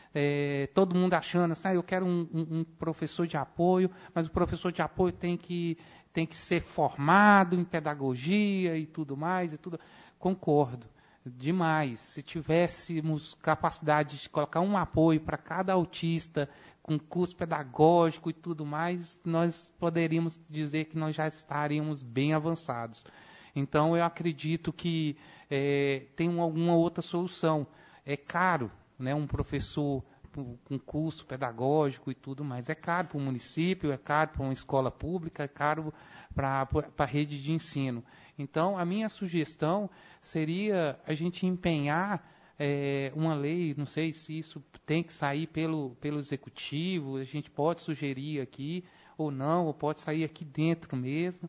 é, todo mundo achando assim, ah, eu quero um, um, um professor de apoio, mas o professor de apoio tem que, tem que ser formado em pedagogia e tudo mais. E tudo. Concordo, demais. Se tivéssemos capacidade de colocar um apoio para cada autista, com curso pedagógico e tudo mais, nós poderíamos dizer que nós já estaríamos bem avançados. Então, eu acredito que é, tem uma, alguma outra solução. É caro, né, um professor com curso pedagógico e tudo mais. É caro para o município, é caro para uma escola pública, é caro para a rede de ensino. Então, a minha sugestão seria a gente empenhar É, uma lei, não sei se isso tem que sair pelo, pelo executivo, a gente pode sugerir aqui ou não, ou pode sair aqui dentro mesmo,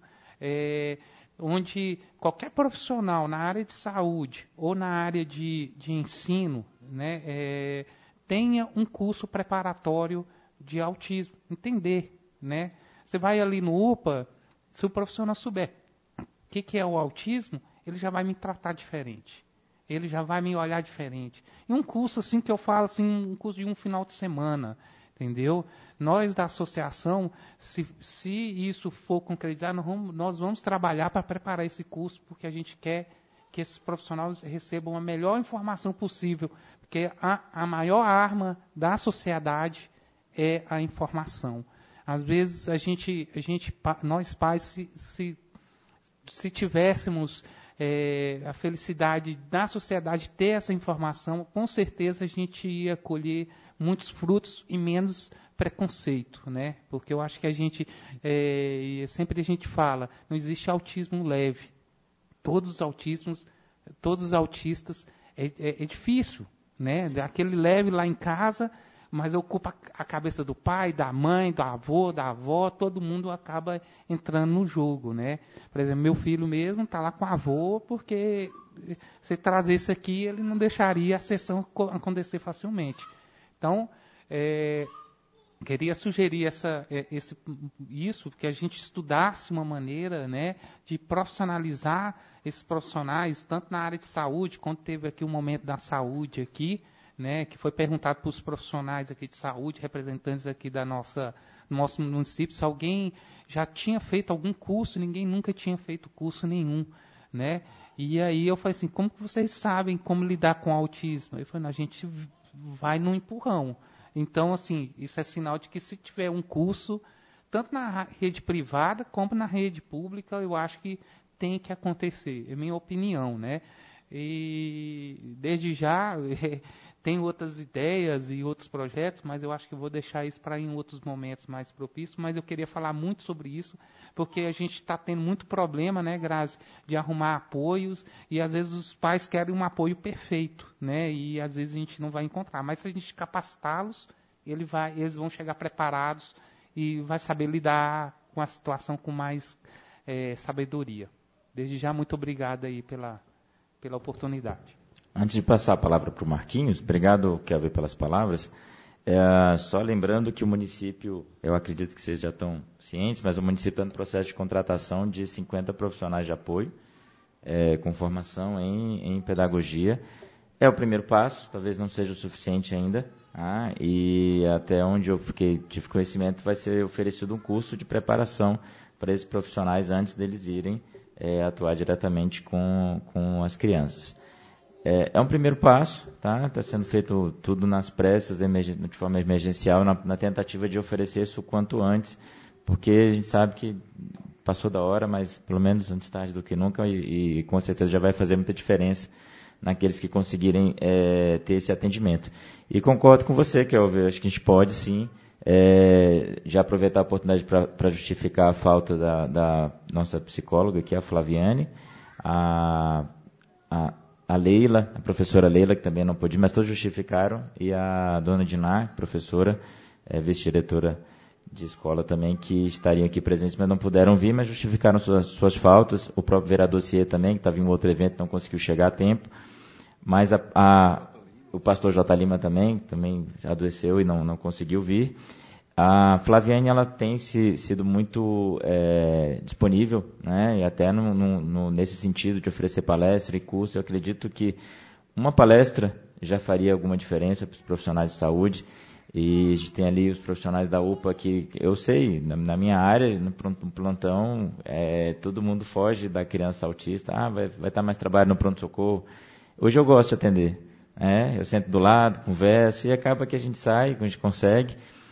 é, onde qualquer profissional na área de saúde ou na área de, de ensino, né, é, tenha um curso preparatório de autismo, entender, né? Você vai ali no U P A, se o profissional souber o que, que é o autismo, ele já vai me tratar diferente. Ele já vai me olhar diferente. E um curso assim que eu falo, assim, um curso de um final de semana, entendeu? Nós da associação, se, se isso for concretizar, nós vamos, nós vamos trabalhar para preparar esse curso, porque a gente quer que esses profissionais recebam a melhor informação possível, porque a, a maior arma da sociedade é a informação. Às vezes a gente, a gente nós pais, se, se, se tivéssemos É, a felicidade da sociedade ter essa informação, com certeza a gente ia colher muitos frutos e menos preconceito, né? Porque eu acho que a gente, é, sempre a gente fala, não existe autismo leve. Todos os autismos, todos os autistas, é, é, é difícil, né? Aquele leve lá em casa, mas ocupa a cabeça do pai, da mãe, do avô, da avó, todo mundo acaba entrando no jogo, né? Por exemplo, meu filho mesmo está lá com o avô, porque se trazer isso aqui, ele não deixaria a sessão acontecer facilmente. Então, é, queria sugerir essa, esse, isso, que a gente estudasse uma maneira, né, de profissionalizar esses profissionais, tanto na área de saúde, quanto teve aqui o momento da saúde aqui, né, que foi perguntado para os profissionais aqui de saúde, representantes aqui da nossa, do nosso município, se alguém já tinha feito algum curso, ninguém nunca tinha feito curso nenhum, né? E aí eu falei assim, como que vocês sabem como lidar com o autismo? Eu falei, a gente vai no empurrão. Então, assim, isso é sinal de que se tiver um curso, tanto na rede privada como na rede pública, eu acho que tem que acontecer, é minha opinião, né? E desde já tem outras ideias e outros projetos, mas eu acho que eu vou deixar isso para em outros momentos mais propícios, mas eu queria falar muito sobre isso, porque a gente está tendo muito problema, né, Grazi, de arrumar apoios, e às vezes os pais querem um apoio perfeito, né, e às vezes a gente não vai encontrar, mas se a gente capacitá-los, ele vai, eles vão chegar preparados e vai saber lidar com a situação com mais é, sabedoria. Desde já, muito obrigado aí pela, pela oportunidade. Antes de passar a palavra para o Marquinhos, obrigado, Kelvin, pelas palavras. É, só lembrando que o município, eu acredito que vocês já estão cientes, mas o município está no processo de contratação de cinquenta profissionais de apoio, é, com formação em, em pedagogia. É o primeiro passo, talvez não seja o suficiente ainda, ah, e até onde eu fiquei, tive conhecimento, vai ser oferecido um curso de preparação para esses profissionais antes deles irem é, atuar diretamente com, com as crianças. É, é um primeiro passo, tá? Está sendo feito tudo nas pressas, de forma emergencial, na, na tentativa de oferecer isso o quanto antes, porque a gente sabe que passou da hora, mas pelo menos antes tarde do que nunca, e, e com certeza já vai fazer muita diferença naqueles que conseguirem é, ter esse atendimento. E concordo com você, Kelvin, acho que a gente pode sim é, já aproveitar a oportunidade para justificar a falta da, da nossa psicóloga, que é a Flaviane, a, a a Leila, a professora Leila, que também não pôde, mas todos justificaram, e a dona Dinar, professora, é, vice-diretora de escola também, que estariam aqui presentes, mas não puderam vir, mas justificaram suas, suas faltas. O próprio vereador Cier também, que estava em um outro evento, não conseguiu chegar a tempo, mas a, a, o pastor J. Lima também, também adoeceu e não, não conseguiu vir. A Flaviane, ela tem se, sido muito é, disponível, né, e até no, no, no, nesse sentido de oferecer palestra e curso. Eu acredito que uma palestra já faria alguma diferença para os profissionais de saúde, e a gente tem ali os profissionais da U P A que, eu sei, na, na minha área, no plantão, é, todo mundo foge da criança autista, ah, vai, vai estar mais trabalho no pronto-socorro. Hoje eu gosto de atender, né, eu sento do lado, converso, e acaba que a gente sai, a gente consegue.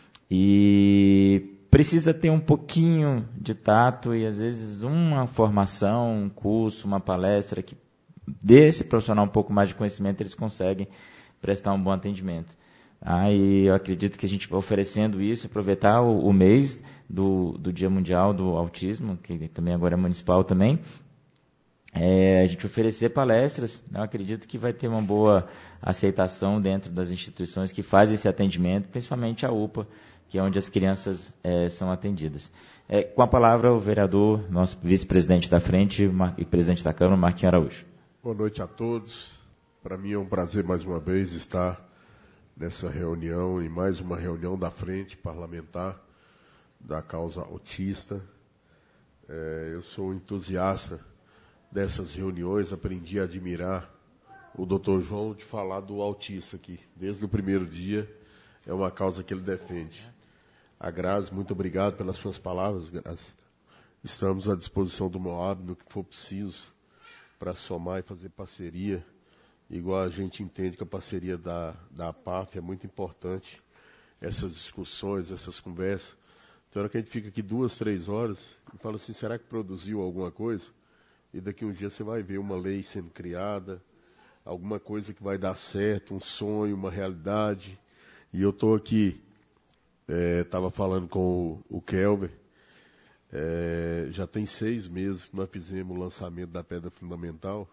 E precisa ter um pouquinho de tato e, às vezes, uma formação, um curso, uma palestra que dê esse profissional um pouco mais de conhecimento, eles conseguem prestar um bom atendimento. Ah, e eu acredito que a gente, oferecendo isso, aproveitar o, o mês do, do Dia Mundial do Autismo, que também agora é municipal também, é, a gente oferecer palestras, eu acredito que vai ter uma boa aceitação dentro das instituições que fazem esse atendimento, principalmente a U P A, que é onde as crianças é, são atendidas. É, com a palavra, o vereador, nosso vice-presidente da frente e presidente da Câmara, Marquinhos Araújo. Boa noite a todos. Para mim é um prazer, mais uma vez, estar nessa reunião, em mais uma reunião da frente parlamentar da causa autista. É, eu sou um entusiasta dessas reuniões, aprendi a admirar o doutor João de falar do autista aqui. Desde o primeiro dia, é uma causa que ele defende. A Grazi, muito obrigado pelas suas palavras, Grazi. Estamos à disposição do Moab no que for preciso para somar e fazer parceria, igual a gente entende que a parceria da, da A P A F é muito importante, essas discussões, essas conversas. Tem hora que a gente fica aqui duas, três horas e fala assim, será que produziu alguma coisa? E daqui um dia você vai ver uma lei sendo criada, alguma coisa que vai dar certo, um sonho, uma realidade. E eu estou aqui, estava é, falando com o, o Kelvin, é, já tem seis meses que nós fizemos o lançamento da Pedra Fundamental.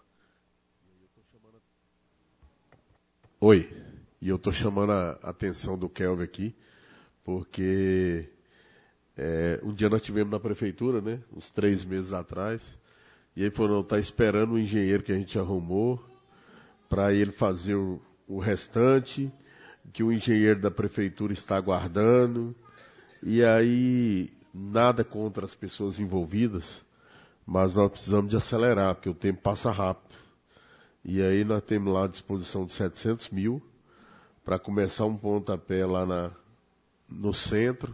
Oi, e eu estou chamando a atenção do Kelvin aqui, porque é, um dia nós tivemos na prefeitura, né, uns três meses atrás, e ele falou, não, está esperando o engenheiro que a gente arrumou, para ele fazer o, o restante, que o engenheiro da prefeitura está aguardando, e aí nada contra as pessoas envolvidas, mas nós precisamos de acelerar, porque o tempo passa rápido. E aí nós temos lá a disposição de setecentos mil para começar um pontapé lá na, no centro,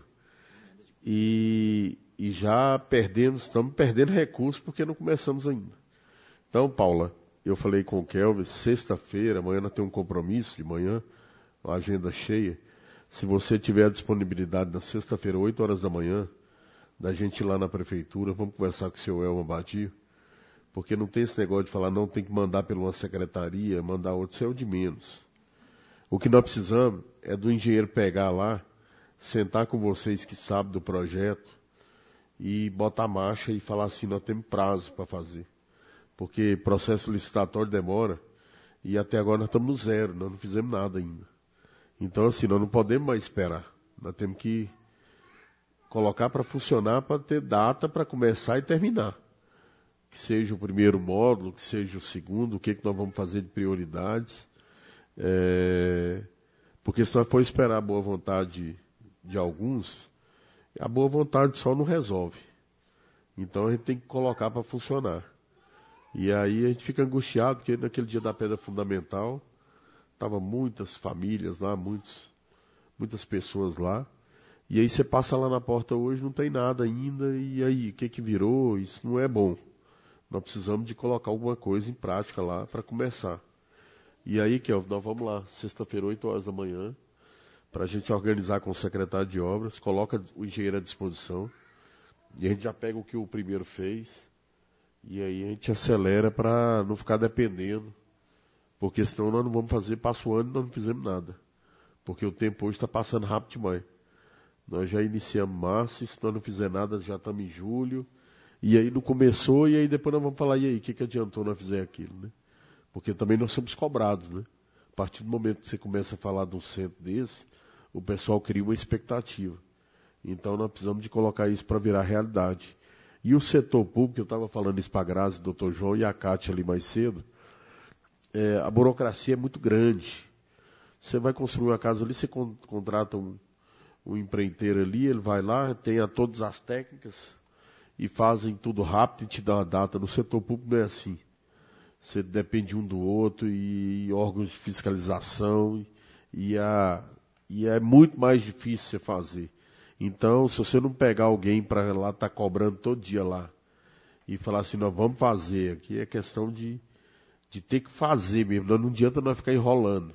e, e já perdemos, estamos perdendo recursos porque não começamos ainda. Então, Paula, eu falei com o Kelvin, sexta-feira, amanhã nós temos um compromisso de manhã, uma agenda cheia. Se você tiver a disponibilidade na sexta-feira, oito horas da manhã, da gente ir lá na prefeitura, vamos conversar com o seu Elma Badio, porque não tem esse negócio de falar, não, tem que mandar pela uma secretaria, mandar outro, isso é o de menos. O que nós precisamos é do engenheiro pegar lá, sentar com vocês que sabem do projeto e botar a marcha e falar assim, nós temos prazo para fazer. Porque processo licitatório demora e até agora nós estamos no zero, nós não fizemos nada ainda. Então, assim, nós não podemos mais esperar. Nós temos que colocar para funcionar, para ter data para começar e terminar. Que seja o primeiro módulo, que seja o segundo, o que, que nós vamos fazer de prioridades. É, porque se nós for esperar a boa vontade de alguns, a boa vontade só não resolve. Então a gente tem que colocar para funcionar. E aí a gente fica angustiado, porque naquele dia da pedra fundamental, estavam muitas famílias lá, muitos, muitas pessoas lá. E aí você passa lá na porta hoje, não tem nada ainda, e aí, o que que virou? Isso não é bom. Nós precisamos de colocar alguma coisa em prática lá para começar. E aí, Kelvin, nós vamos lá, sexta-feira, oito horas da manhã, para a gente organizar com o secretário de obras, coloca o engenheiro à disposição, e a gente já pega o que o primeiro fez, e aí a gente acelera para não ficar dependendo, porque senão nós não vamos fazer, passa o ano e nós não fizemos nada. Porque o tempo hoje está passando rápido demais. Nós já iniciamos março, e se nós não fizer nada, já estamos em julho, e aí não começou, e aí depois nós vamos falar, e aí, o que, que adiantou nós fazer aquilo, né? Porque também nós somos cobrados, né? A partir do momento que você começa a falar de um centro desse, o pessoal cria uma expectativa. Então nós precisamos de colocar isso para virar realidade. E o setor público, eu estava falando isso para a Grazi, doutor João e a Cátia ali mais cedo, é, a burocracia é muito grande. Você vai construir uma casa ali, você con- contrata um, um empreiteiro ali, ele vai lá, tem a todas as técnicas e fazem tudo rápido e te dá uma data. No setor público não é assim. Você depende um do outro e, e órgãos de fiscalização e, e, a, e é muito mais difícil você fazer. Então, se você não pegar alguém para lá estar tá cobrando todo dia lá e falar assim, nós vamos fazer, aqui é questão de, de ter que fazer mesmo, não adianta nós ficar enrolando.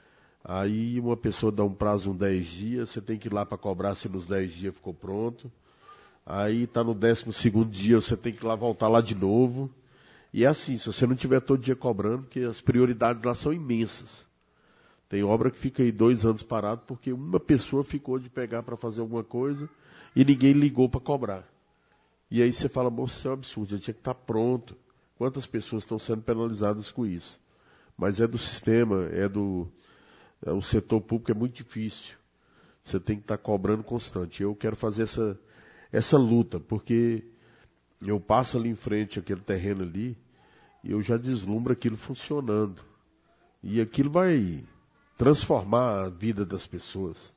Aí uma pessoa dá um prazo de dez dias, você tem que ir lá para cobrar se nos dez dias ficou pronto. Aí está no décimo segundo dia, você tem que ir lá voltar lá de novo. E é assim, se você não estiver todo dia cobrando, porque as prioridades lá são imensas. Tem obra que fica aí dois anos parado porque uma pessoa ficou de pegar para fazer alguma coisa e ninguém ligou para cobrar. E aí você fala, moça, isso é um absurdo, já tinha que estar pronto. Quantas pessoas estão sendo penalizadas com isso? Mas é do sistema, é do... É, o setor público é muito difícil. Você tem que estar cobrando constante. Eu quero fazer essa, essa luta, porque eu passo ali em frente, aquele terreno ali, e eu já deslumbro aquilo funcionando. E aquilo vai transformar a vida das pessoas.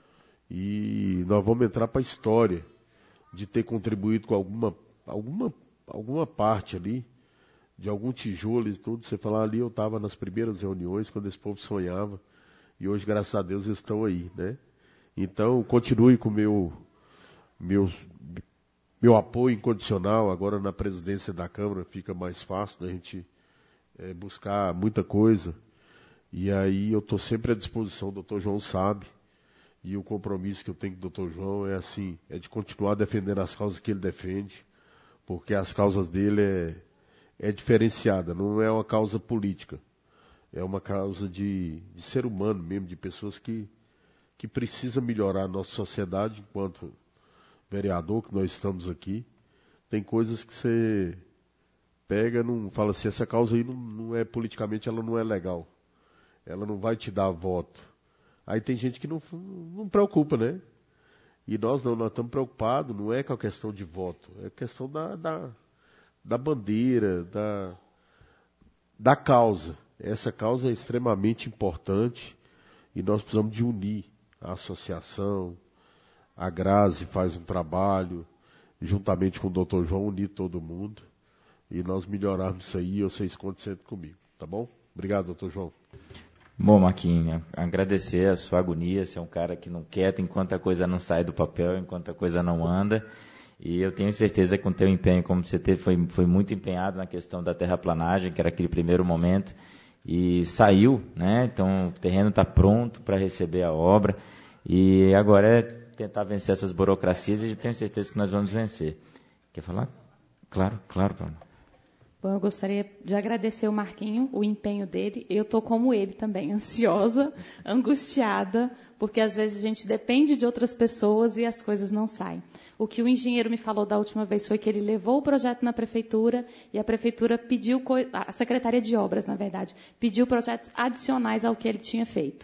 E nós vamos entrar para a história de ter contribuído com alguma, alguma, alguma parte ali, de algum tijolo e tudo. Você falar ali, eu estava nas primeiras reuniões, quando esse povo sonhava, e hoje, graças a Deus, eles estão aí, né? Então, continue com o meu, meu, meu apoio incondicional. Agora, na presidência da Câmara, fica mais fácil da gente é, buscar muita coisa. E aí, eu estou sempre à disposição, o doutor João sabe. E o compromisso que eu tenho com o doutor João é assim, é de continuar defendendo as causas que ele defende, porque as causas dele é, é diferenciada, não é uma causa política. É uma causa de, de ser humano mesmo, de pessoas que, que precisam melhorar a nossa sociedade enquanto vereador, que nós estamos aqui. Tem coisas que você pega, não fala assim, essa causa aí não, não é politicamente, ela não é legal. Ela não vai te dar voto. Aí tem gente que não, não preocupa, né? E nós não, nós estamos preocupados, não é com a questão de voto, é a questão da, da, da bandeira, da, da causa. Essa causa é extremamente importante e nós precisamos de unir a associação, a Grazi faz um trabalho, juntamente com o doutor João, unir todo mundo e nós melhorarmos isso aí, vocês contem sempre comigo, tá bom? Obrigado, doutor João. Bom, Marquinhos, agradecer a sua agonia, você é um cara que não quieta enquanto a coisa não sai do papel, enquanto a coisa não anda. E eu tenho certeza que com o teu empenho, como você teve, foi, foi muito empenhado na questão da terraplanagem, que era aquele primeiro momento, e saiu, né? Então o terreno está pronto para receber a obra, e agora é tentar vencer essas burocracias, e eu tenho certeza que nós vamos vencer. Quer falar? Claro, claro, Paulo. Bom, eu gostaria de agradecer o Marquinho, o empenho dele. Eu estou como ele também, ansiosa, angustiada, porque às vezes a gente depende de outras pessoas e as coisas não saem. O que o engenheiro me falou da última vez foi que ele levou o projeto na prefeitura e a prefeitura pediu, a Secretaria de Obras, na verdade, pediu projetos adicionais ao que ele tinha feito.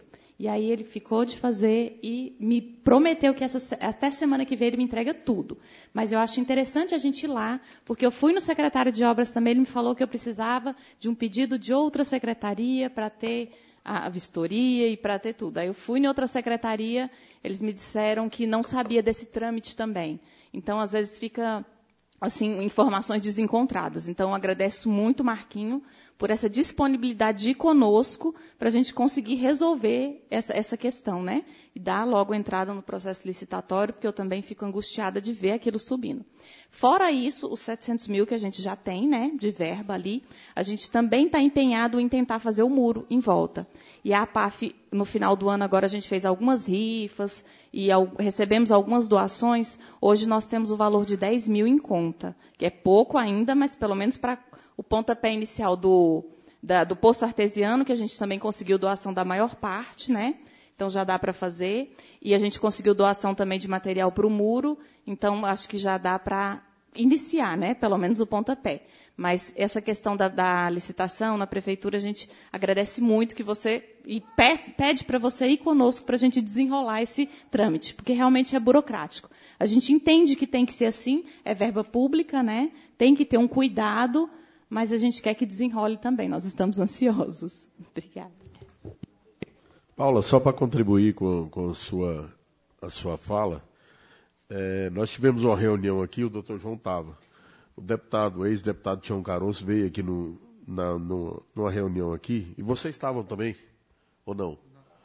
E aí ele ficou de fazer e me prometeu que essa, até semana que vem ele me entrega tudo. Mas eu acho interessante a gente ir lá, porque eu fui no secretário de obras também, ele me falou que eu precisava de um pedido de outra secretaria para ter a vistoria e para ter tudo. Aí eu fui em outra secretaria, eles me disseram que não sabia desse trâmite também. Então, às vezes, fica assim, informações desencontradas. Então, eu agradeço muito, Marquinho, por essa disponibilidade de ir conosco para a gente conseguir resolver essa, essa questão, né? E dar logo entrada no processo licitatório, porque eu também fico angustiada de ver aquilo subindo. Fora isso, os setecentos mil que a gente já tem, né, de verba ali, a gente também está empenhado em tentar fazer o muro em volta. E a APAF, no final do ano, agora a gente fez algumas rifas e ao, recebemos algumas doações. Hoje nós temos o valor de dez mil em conta, que é pouco ainda, mas pelo menos para o pontapé inicial do, da, do poço artesiano, que a gente também conseguiu doação da maior parte, né? Então já dá para fazer. E a gente conseguiu doação também de material para o muro, então acho que já dá para iniciar, né? Pelo menos o pontapé. Mas essa questão da, da licitação na prefeitura, a gente agradece muito que você e pede para você ir conosco para a gente desenrolar esse trâmite, porque realmente é burocrático. A gente entende que tem que ser assim, é verba pública, né? Tem que ter um cuidado, mas a gente quer que desenrole também. Nós estamos ansiosos. Obrigada. Paula, só para contribuir com, com a, sua, a sua fala, é, nós tivemos uma reunião aqui, o doutor João estava. O deputado, o ex-deputado Tião Caroço veio aqui no, na, no, numa reunião aqui, e vocês estavam também, ou não?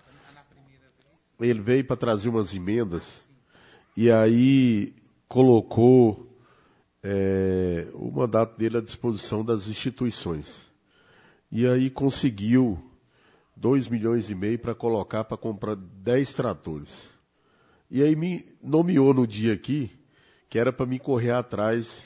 Ele veio para trazer umas emendas, e aí colocou é, o mandato dele à disposição das instituições. E aí conseguiu dois milhões e meio para colocar para comprar dez tratores. E aí me nomeou no dia aqui, que era para me correr atrás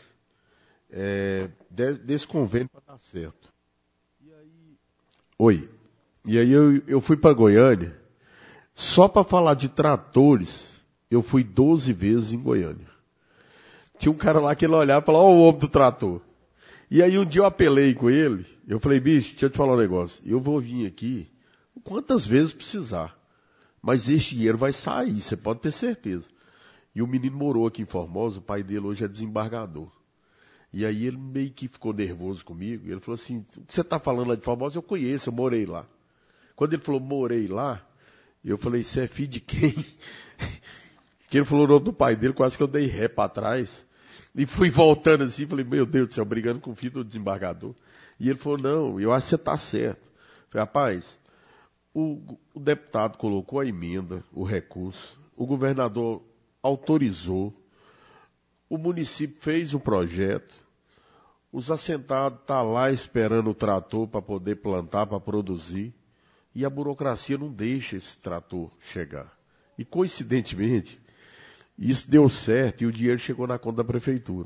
é, de, desse convênio para dar certo. E aí, Oi. E aí eu, eu fui para Goiânia, só para falar de tratores, eu fui doze vezes em Goiânia. Tinha um cara lá que ele olhava e falava, ó o homem do trator. E aí um dia eu apelei com ele, eu falei, bicho, deixa eu te falar um negócio, eu vou vir aqui quantas vezes precisar, mas esse dinheiro vai sair, você pode ter certeza. E o menino morou aqui em Formosa, o pai dele hoje é desembargador. E aí ele meio que ficou nervoso comigo, ele falou assim, o que você está falando lá de Formosa, eu conheço, eu morei lá. Quando ele falou, morei lá, eu falei, você é filho de quem? Que ele falou o nome do pai dele, quase que eu dei ré para trás. E fui voltando assim, falei, meu Deus do céu, brigando com o filho do desembargador. E ele falou, não, eu acho que você está certo. Eu falei, rapaz, o, o deputado colocou a emenda, o recurso, o governador autorizou, o município fez o projeto, os assentados estão tá lá esperando o trator para poder plantar, para produzir, e a burocracia não deixa esse trator chegar. E coincidentemente, isso deu certo e o dinheiro chegou na conta da prefeitura.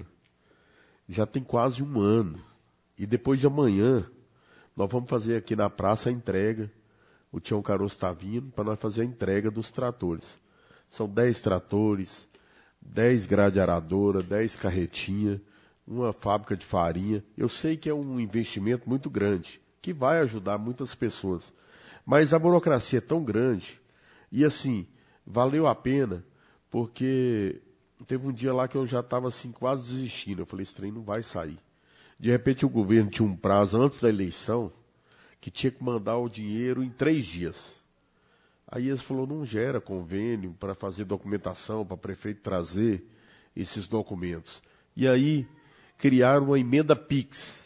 Já tem quase um ano. E depois de amanhã, nós vamos fazer aqui na praça a entrega. O Tião Caroço está vindo para nós fazer a entrega dos tratores. São dez tratores, dez grade aradora, dez carretinhas, uma fábrica de farinha. Eu sei que é um investimento muito grande, que vai ajudar muitas pessoas. Mas a burocracia é tão grande, e assim, valeu a pena, porque teve um dia lá que eu já estava assim, quase desistindo. Eu falei, esse trem não vai sair. De repente o governo tinha um prazo antes da eleição, que tinha que mandar o dinheiro em três dias. Aí eles falaram, não gera convênio para fazer documentação, para o prefeito trazer esses documentos. E aí criaram uma emenda Pix.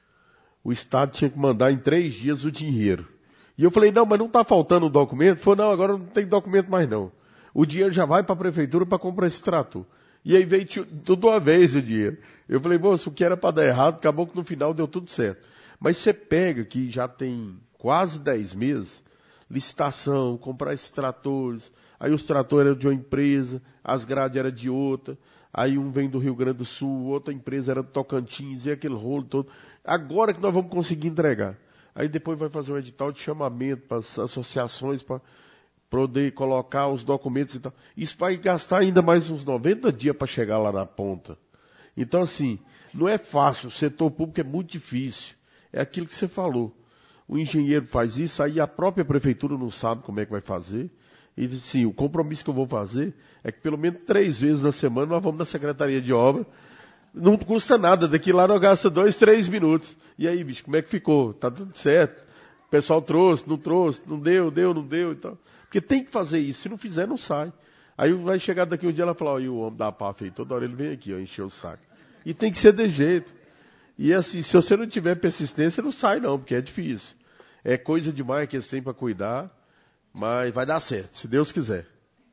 O Estado tinha que mandar em três dias o dinheiro. E eu falei, não, mas não está faltando o documento? Ele falou, não, agora não tem documento mais não. O dinheiro já vai para a prefeitura para comprar esse trator. E aí veio tudo uma vez o dinheiro. Eu falei, moço, o que era para dar errado, acabou que no final deu tudo certo. Mas você pega que já tem quase dez meses, licitação, comprar esses tratores, aí os tratores eram de uma empresa, as grades eram de outra, aí um vem do Rio Grande do Sul, outra empresa era do Tocantins, e aquele rolo todo. Agora que nós vamos conseguir entregar. Aí depois vai fazer um edital de chamamento para as associações, para poder colocar os documentos e tal. Isso vai gastar ainda mais uns noventa dias para chegar lá na ponta. Então, assim, não é fácil, o setor público é muito difícil. É aquilo que você falou. o engenheiro faz isso, aí a própria prefeitura não sabe como é que vai fazer. E diz assim, o compromisso que eu vou fazer é que pelo menos três vezes na semana nós vamos na Secretaria de Obra. Não custa nada, daqui lá nós gasta dois, três minutos. E aí, bicho, como é que ficou? Tá tudo certo? O pessoal trouxe, não trouxe, não deu, deu, não deu e tal. Porque tem que fazer isso, se não fizer, não sai. Aí vai chegar daqui um dia e ela falar, ó, e o homem da P A F aí, toda hora ele vem aqui, ó, encher o saco. E tem que ser de jeito. E assim, se você não tiver persistência, não sai não, porque é difícil. É coisa demais que eles têm para cuidar, mas vai dar certo, se Deus quiser.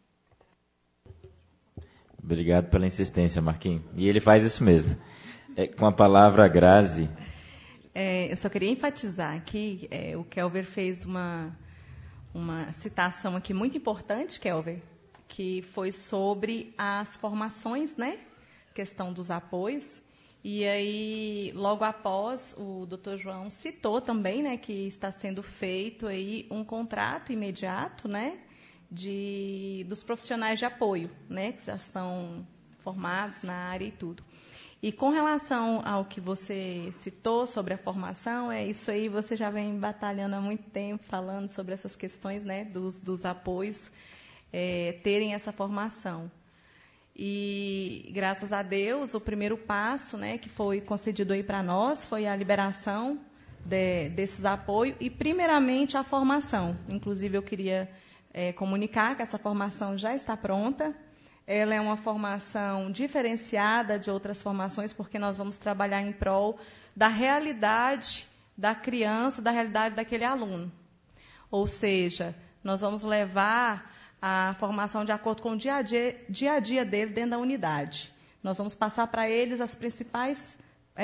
Obrigado pela insistência, Marquinhos. E ele faz isso mesmo. É, com a palavra Grazi. É, eu só queria enfatizar aqui, é, o Kelver fez uma, uma citação aqui muito importante, Kelver, que foi sobre as formações, né? Questão dos apoios. E aí, logo após, o doutor João citou também, né, que está sendo feito aí um contrato imediato, né, de, dos profissionais de apoio, né, que já estão formados na área e tudo. E com relação ao que você citou sobre a formação, é isso aí, você já vem batalhando há muito tempo, falando sobre essas questões, né, dos, dos apoios, é, terem essa formação. E, graças a Deus, o primeiro passo, né, que foi concedido aí para nós foi a liberação de, desses apoios e, primeiramente, a formação. Inclusive, eu queria é, comunicar que essa formação já está pronta. Ela é uma formação diferenciada de outras formações, porque nós vamos trabalhar em prol da realidade da criança, da realidade daquele aluno. Ou seja, nós vamos levar a formação de acordo com o dia a dia, dia a dia dele dentro da unidade. Nós vamos passar para eles as principais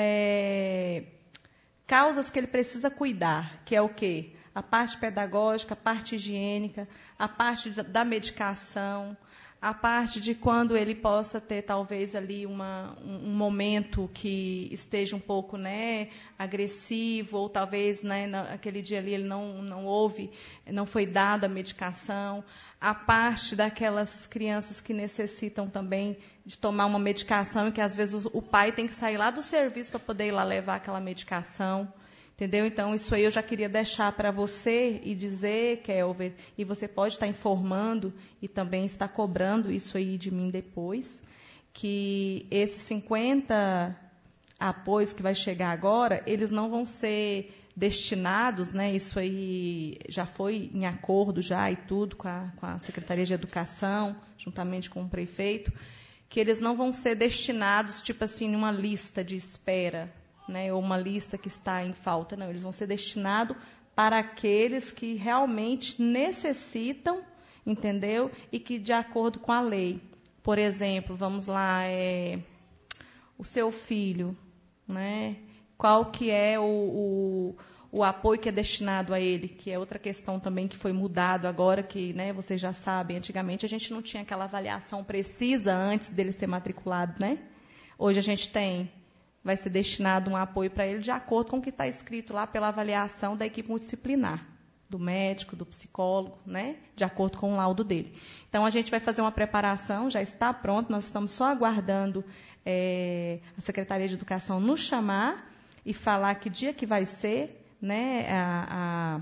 é, causas que ele precisa cuidar, que é o quê? A parte pedagógica, a parte higiênica, a parte da medicação, a parte de quando ele possa ter, talvez, ali uma, um, um momento que esteja um pouco, né, agressivo, ou talvez, né, naquele dia ali ele não, não houve, não foi dada a medicação. A parte daquelas crianças que necessitam também de tomar uma medicação e que, às vezes, o pai tem que sair lá do serviço para poder ir lá levar aquela medicação. Entendeu? Então, isso aí eu já queria deixar para você e dizer, Kelver, e você pode estar informando e também estar cobrando isso aí de mim depois, que esses cinquenta apoios que vai chegar agora, eles não vão ser destinados, né? Isso aí já foi em acordo já e tudo com a, com a Secretaria de Educação, juntamente com o prefeito, que eles não vão ser destinados, tipo assim, numa lista de espera, né, ou uma lista que está em falta. Não, eles vão ser destinados para aqueles que realmente necessitam, entendeu? E que de acordo com a lei. Por exemplo, vamos lá, é, o seu filho, né? Qual que é o, o, o apoio que é destinado a ele, que é outra questão também que foi mudado agora, que, né, vocês já sabem, antigamente a gente não tinha aquela avaliação precisa antes dele ser matriculado, né? Hoje a gente tem. Vai ser destinado um apoio para ele de acordo com o que está escrito lá pela avaliação da equipe multidisciplinar, do médico, do psicólogo, né? De acordo com o laudo dele. Então, a gente vai fazer uma preparação, já está pronto, nós estamos só aguardando é, a Secretaria de Educação nos chamar e falar que dia que vai ser, né? A, a,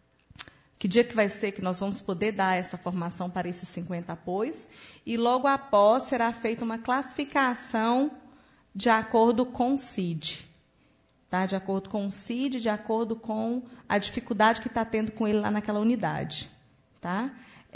que dia que vai ser que nós vamos poder dar essa formação para esses cinquenta apoios. E logo após será feita uma classificação de acordo com o C I D, tá? De acordo com o C I D, de acordo com a dificuldade que está tendo com ele lá naquela unidade, tá?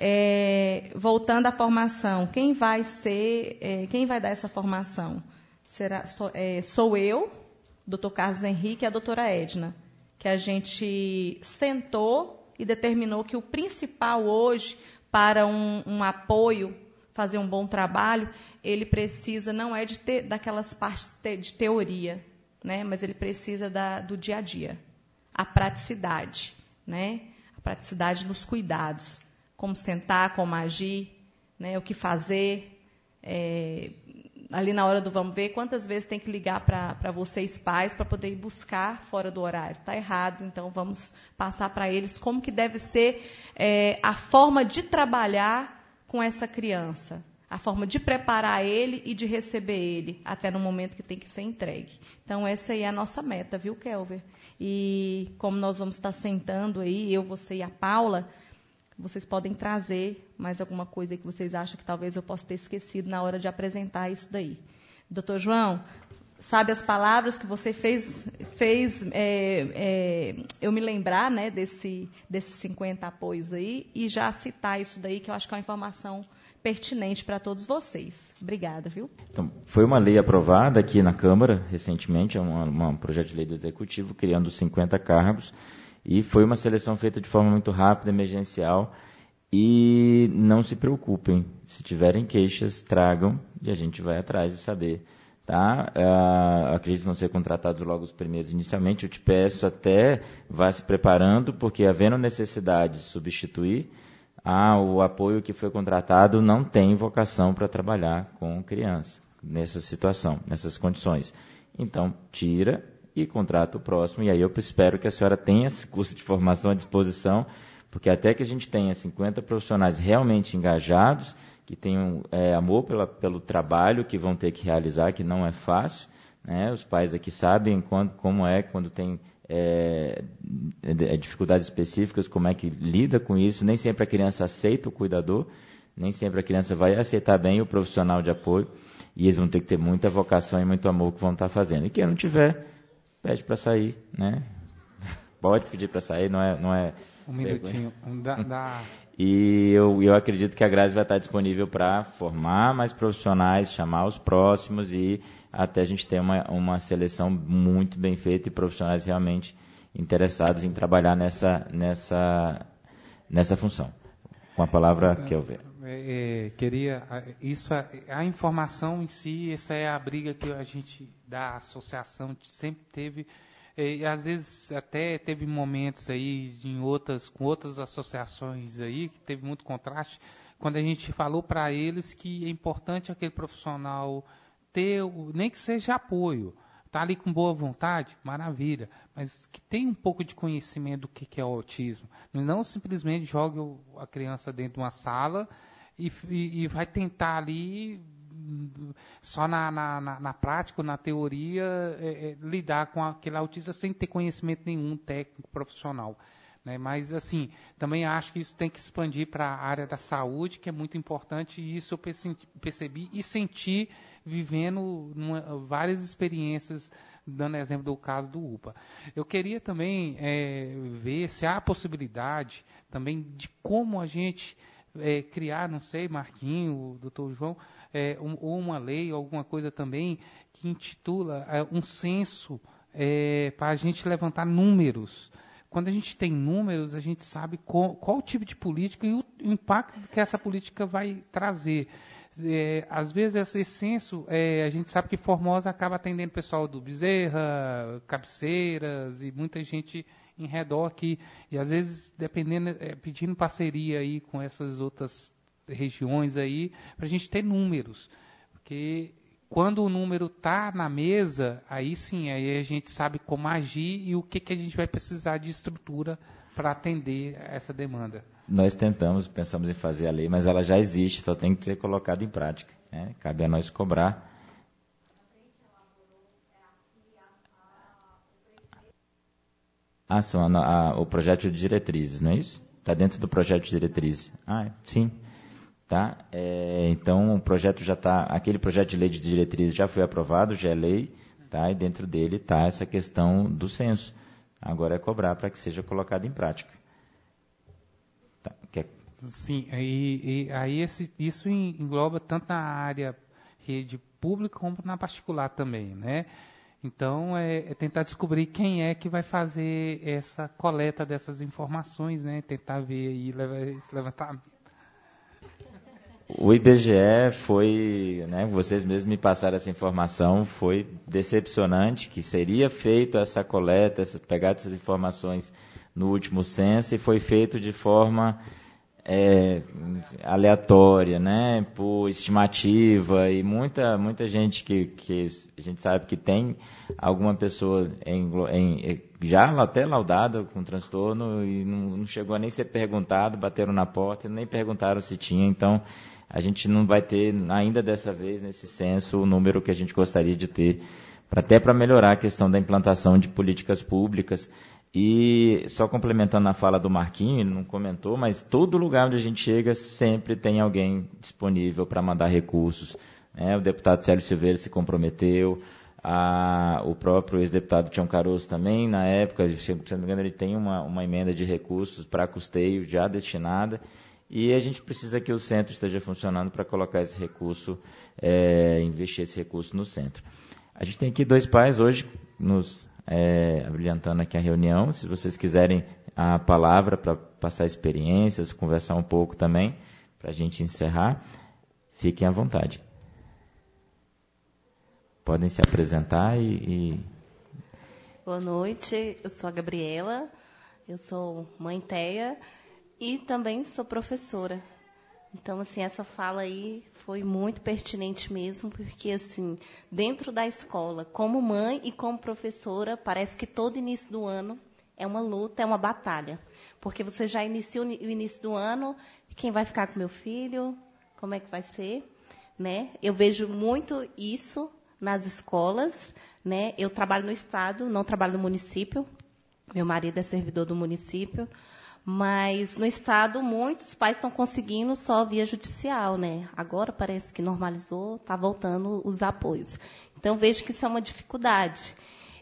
É, voltando à formação, quem vai ser, é, quem vai dar essa formação? Será, sou, é, sou eu, doutor Carlos Henrique e a doutora Edna, que a gente sentou e determinou que o principal hoje para um, um apoio, fazer um bom trabalho, ele precisa, não é de ter, daquelas partes de teoria, né, mas ele precisa da, do dia a dia, a praticidade, né, a praticidade nos cuidados, como sentar, como agir, né, o que fazer, é, ali na hora do vamos ver, quantas vezes tem que ligar para vocês pais para poder ir buscar fora do horário. Está errado, então vamos passar para eles como que deve ser é, a forma de trabalhar com essa criança. a forma de preparar ele e de receber ele, até no momento que tem que ser entregue. Então, essa aí é a nossa meta, viu, Kelvin? E como nós vamos estar sentando aí, eu, você e a Paula, vocês podem trazer mais alguma coisa aí que vocês acham que talvez eu possa ter esquecido na hora de apresentar isso daí. Doutor João, sabe as palavras que você fez, fez é, é, eu me lembrar, né, desse, desses cinquenta apoios aí e já citar isso daí, que eu acho que é uma informação pertinente para todos vocês. Obrigada, viu? Então, foi uma lei aprovada aqui na Câmara recentemente, é uma, um projeto de lei do Executivo criando cinquenta cargos, e foi uma seleção feita de forma muito rápida, emergencial, e não se preocupem, se tiverem queixas, tragam, e a gente vai atrás de saber. Tá? Uh, acredito que vão ser contratados logo os primeiros inicialmente, eu te peço até vá se preparando, porque havendo necessidade de substituir, Ah, o apoio que foi contratado não tem vocação para trabalhar com criança, nessa situação, nessas condições. Então, tira e contrata o próximo. E aí eu espero que a senhora tenha esse curso de formação à disposição, porque até que a gente tenha cinquenta profissionais realmente engajados, que tenham é, amor pela, pelo trabalho que vão ter que realizar, que não é fácil, né? Os pais aqui sabem quando, como é quando tem... É, é, dificuldades específicas, como é que lida com isso. Nem sempre a criança aceita o cuidador, nem sempre a criança vai aceitar bem o profissional de apoio, e eles vão ter que ter muita vocação e muito amor que vão estar fazendo. E quem não tiver, pede para sair, né? Pode pedir para sair, não é... Não é um minutinho. Dá, dá... E eu, eu acredito que a Grazi vai estar disponível para formar mais profissionais, chamar os próximos e até a gente ter uma, uma seleção muito bem feita e profissionais realmente interessados em trabalhar nessa, nessa, nessa função. Com a palavra, Kelvin. É, é, queria, isso, a, a informação em si, essa é a briga que a gente da associação sempre teve. E, às vezes até teve momentos aí em outras, com outras associações aí, que teve muito contraste, quando a gente falou para eles que é importante aquele profissional ter, nem que seja apoio, tá ali com boa vontade, maravilha, mas que tenha um pouco de conhecimento do que, que é o autismo. Não simplesmente jogue a criança dentro de uma sala e, e, e vai tentar ali... só na, na, na, na prática, na teoria, é, é, lidar com aquele autista sem ter conhecimento nenhum técnico profissional. Né? Mas, assim, também acho que isso tem que expandir para a área da saúde, que é muito importante, e isso eu percebi e senti vivendo numa, várias experiências, dando exemplo do caso do U P A. Eu queria também é, ver se há a possibilidade também de como a gente é, criar, não sei, Marquinho, o doutor João, É, um, ou uma lei, alguma coisa também, que intitula é, um censo é, para a gente levantar números. Quando a gente tem números, a gente sabe qual, qual o tipo de política e o impacto que essa política vai trazer. É, às vezes, esse censo, é, a gente sabe que Formosa acaba atendendo o pessoal do Bezerra, Cabeceiras e muita gente em redor aqui. E, às vezes, dependendo, é, pedindo parceria aí com essas outras regiões aí, para a gente ter números, porque quando o número está na mesa, aí sim, aí a gente sabe como agir e o que, que a gente vai precisar de estrutura para atender essa demanda. Nós tentamos, pensamos em fazer a lei, mas ela já existe, só tem que ser colocada em prática, né? Cabe a nós cobrar. Ah, são a, a, o projeto de diretrizes, não é isso? Está dentro do projeto de diretrizes. Ah, sim. Tá? É, então, o projeto já está, aquele projeto de lei de diretrizes já foi aprovado, já é lei, tá? E dentro dele está essa questão do censo. Agora é cobrar para que seja colocado em prática. Tá? Quer... Sim, e, e aí esse, isso engloba tanto na área rede pública como na particular também, né? Então, é, é tentar descobrir quem é que vai fazer essa coleta dessas informações, né? Tentar ver aí esse levantamento. O I B G E foi, né, vocês mesmos me passaram essa informação, foi decepcionante que seria feito essa coleta, essa, pegar essas informações no último censo e foi feito de forma é, aleatória, né, por estimativa e muita, muita gente que, que a gente sabe que tem alguma pessoa em, em, já até laudada com transtorno e não, não chegou a nem ser perguntado, bateram na porta e nem perguntaram se tinha, então a gente não vai ter, ainda dessa vez, nesse censo, o número que a gente gostaria de ter, pra, até para melhorar a questão da implantação de políticas públicas. E só complementando a fala do Marquinhos, ele não comentou, mas todo lugar onde a gente chega sempre tem alguém disponível para mandar recursos. Né? O deputado Célio Silveira se comprometeu, a, o próprio ex-deputado Tião Caroço também, na época, se não me engano, ele tem uma, uma emenda de recursos para custeio já destinada, e a gente precisa que o centro esteja funcionando para colocar esse recurso, é, investir esse recurso no centro. A gente tem aqui dois pais hoje nos é, abrilhantando aqui a reunião, se vocês quiserem a palavra para passar experiências, conversar um pouco também, para a gente encerrar, fiquem à vontade. Podem se apresentar e, e... Boa noite, eu sou a Gabriela, eu sou mãe Teia e também sou professora. Então, assim, essa fala aí foi muito pertinente mesmo, porque, assim, dentro da escola, como mãe e como professora, parece que todo início do ano é uma luta, é uma batalha. Porque você já inicia o início do ano, quem vai ficar com meu filho, como é que vai ser, né? Eu vejo muito isso nas escolas, né? Eu trabalho no estado, não trabalho no município. Meu marido é servidor do município, mas no estado muitos pais estão conseguindo só via judicial, né? Agora parece que normalizou, está voltando os apoios. Então vejo que isso é uma dificuldade.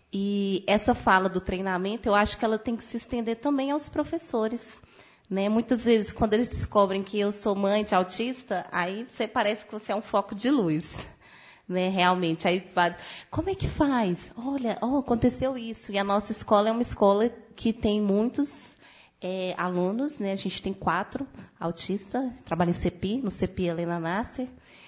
E essa fala do treinamento, eu acho que ela tem que se estender também aos professores. Né? Muitas vezes, quando eles descobrem que eu sou mãe de autista, aí você parece que você é um foco de luz. Né, realmente, aí vários, como é que faz? Olha, oh, aconteceu isso. E a nossa escola é uma escola que tem muitos é, alunos, né? A gente tem quatro autistas, trabalho em C P I, no C P I Helena Nasser.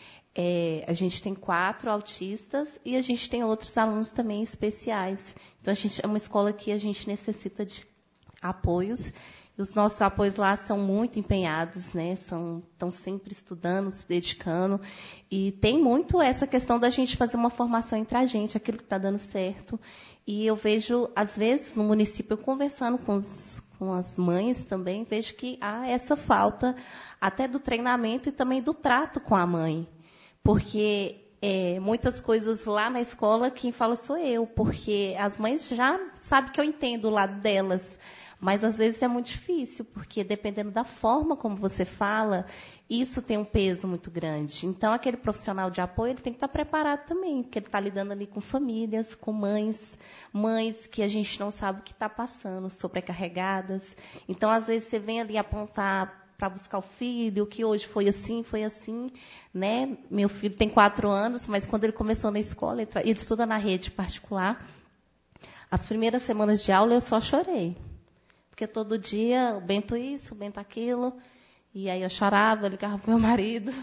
É, a gente tem quatro autistas e a gente tem outros alunos também especiais. Então, a gente é uma escola que a gente necessita de apoios. Os nossos apoios lá são muito empenhados, né? São, estão sempre estudando, se dedicando. E tem muito essa questão da gente fazer uma formação entre a gente, aquilo que está dando certo. E eu vejo, às vezes, no município, conversando com, os, com as mães também, vejo que há essa falta até do treinamento e também do trato com a mãe. Porque é, muitas coisas lá na escola, quem fala sou eu, porque as mães já sabem que eu entendo o lado delas. Mas, às vezes, é muito difícil, porque, dependendo da forma como você fala, isso tem um peso muito grande. Então, aquele profissional de apoio ele tem que estar preparado também, porque ele está lidando ali com famílias, com mães, mães que a gente não sabe o que está passando, sobrecarregadas. Então, às vezes, você vem ali apontar para buscar o filho, que hoje foi assim, foi assim. Né? Meu filho tem quatro anos, mas quando ele começou na escola, ele, ele estuda na rede particular, as primeiras semanas de aula eu só chorei. Porque todo dia, o Bento isso, o Bento aquilo. E aí eu chorava, ligava para o meu marido.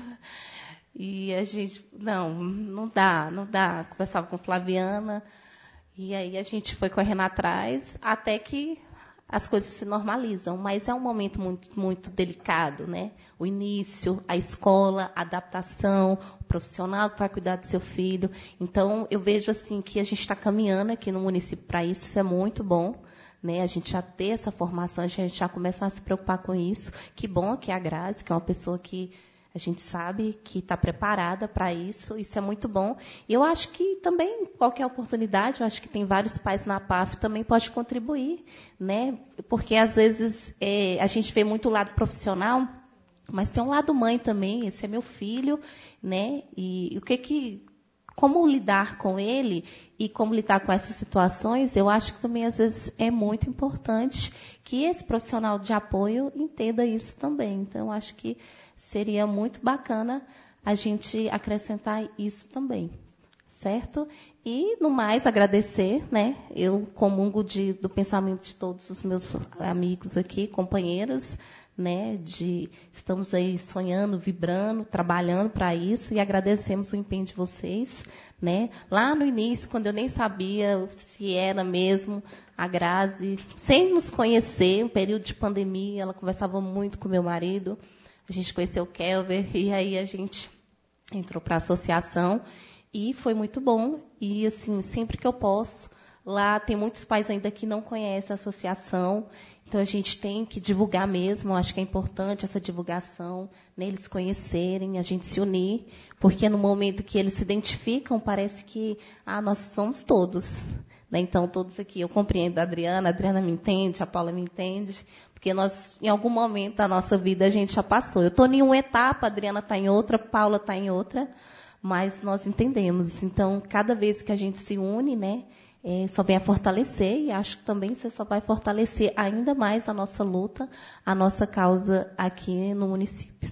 E a gente, não, não dá, não dá. Conversava com Flaviana. E aí a gente foi correndo atrás, até que as coisas se normalizam. Mas é um momento muito, muito delicado, né? O início, a escola, a adaptação, o profissional que vai cuidar do seu filho. Então, eu vejo assim que a gente está caminhando aqui no município para isso, isso é muito bom. Né, a gente já ter essa formação, a gente já começa a se preocupar com isso. Que bom que a Grazi, que é uma pessoa que a gente sabe que está preparada para isso, isso é muito bom. E eu acho que também, qualquer oportunidade, eu acho que tem vários pais na P A F também pode contribuir, né? Porque às vezes é, a gente vê muito o lado profissional, mas tem um lado mãe também, esse é meu filho, né? E, e o que que... Como lidar com ele e como lidar com essas situações, eu acho que também, às vezes, é muito importante que esse profissional de apoio entenda isso também. Então, eu acho que seria muito bacana a gente acrescentar isso também, certo? E, no mais, agradecer, né? Eu comungo de, do pensamento de todos os meus amigos aqui, companheiros, né, de estamos aí sonhando, vibrando, trabalhando para isso e agradecemos o empenho de vocês, né? Lá no início, quando eu nem sabia se era mesmo a Grazi, sem nos conhecer, um período de pandemia, ela conversava muito com meu marido, a gente conheceu o Kelber e aí a gente entrou para a associação e foi muito bom e assim, sempre que eu posso, Lá tem muitos pais ainda que não conhecem a associação, então a gente tem que divulgar mesmo, acho que é importante essa divulgação, né, eles conhecerem, a gente se unir, porque no momento que eles se identificam, parece que ah, nós somos todos. Né? Então, todos aqui, eu compreendo a Adriana, a Adriana me entende, a Paula me entende, porque nós, em algum momento da nossa vida, a gente já passou. Eu estou em uma etapa, a Adriana está em outra, a Paula está em outra, mas nós entendemos. Então, cada vez que a gente se une, né, é, só vem a fortalecer, e acho que também você só vai fortalecer ainda mais a nossa luta, a nossa causa aqui no município.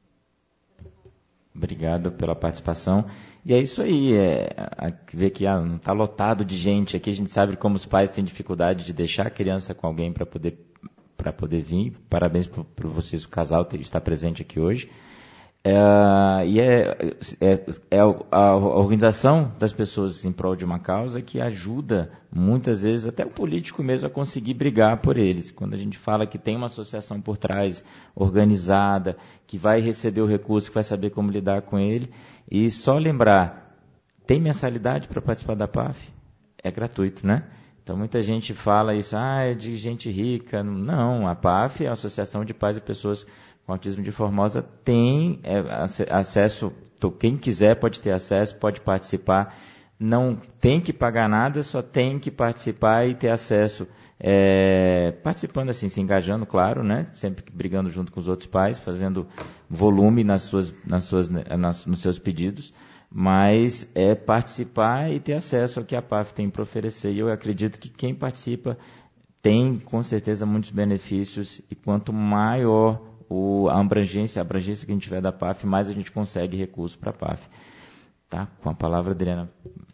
Obrigado pela participação. E é isso aí, é, ver que ah, não está lotado de gente aqui, a gente sabe como os pais têm dificuldade de deixar a criança com alguém para poder, para poder vir. Parabéns por, por vocês, o casal, ter, estar presente aqui hoje. É, e é, é, é a organização das pessoas em prol de uma causa que ajuda, muitas vezes, até o político mesmo a conseguir brigar por eles. Quando a gente fala que tem uma associação por trás, organizada, que vai receber o recurso, que vai saber como lidar com ele. E só lembrar, tem mensalidade para participar da P A F? É gratuito, né? Então, muita gente fala isso, ah, é de gente rica. Não, a P A F é a Associação de Pais e Pessoas com Autismo de Formosa, tem é, acesso, quem quiser pode ter acesso, pode participar, não tem que pagar nada, só tem que participar e ter acesso, é, participando assim, se engajando, claro, né, sempre brigando junto com os outros pais, fazendo volume nas suas, nas suas, nas, nos seus pedidos, mas é participar e ter acesso ao que a P A F tem para oferecer, e eu acredito que quem participa tem, com certeza, muitos benefícios, e quanto maior O, a abrangência, a abrangência que a gente tiver da P A F, mais a gente consegue recurso para a P A F. Tá? Com a palavra, Adriana.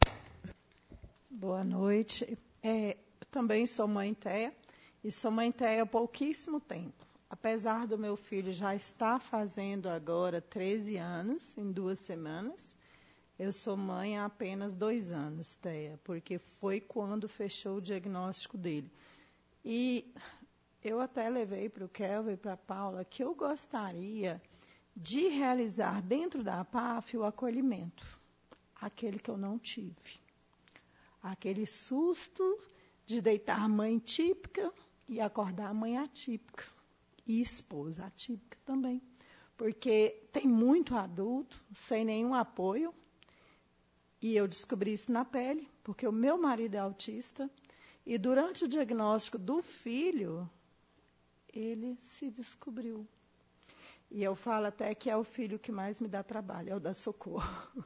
Boa noite. É, eu também sou mãe Téia, e sou mãe Téia há pouquíssimo tempo. Apesar do meu filho já estar fazendo agora treze anos, em duas semanas, eu sou mãe há apenas dois anos, Téia, porque foi quando fechou o diagnóstico dele. E eu até levei para o Kelvin e para a Paula que eu gostaria de realizar dentro da P A F o acolhimento, aquele que eu não tive. Aquele susto de deitar a mãe típica e acordar a mãe atípica. E esposa atípica também. Porque tem muito adulto sem nenhum apoio. E eu descobri isso na pele, porque o meu marido é autista. E durante o diagnóstico do filho, ele se descobriu. E eu falo até que é o filho que mais me dá trabalho, é o da Socorro.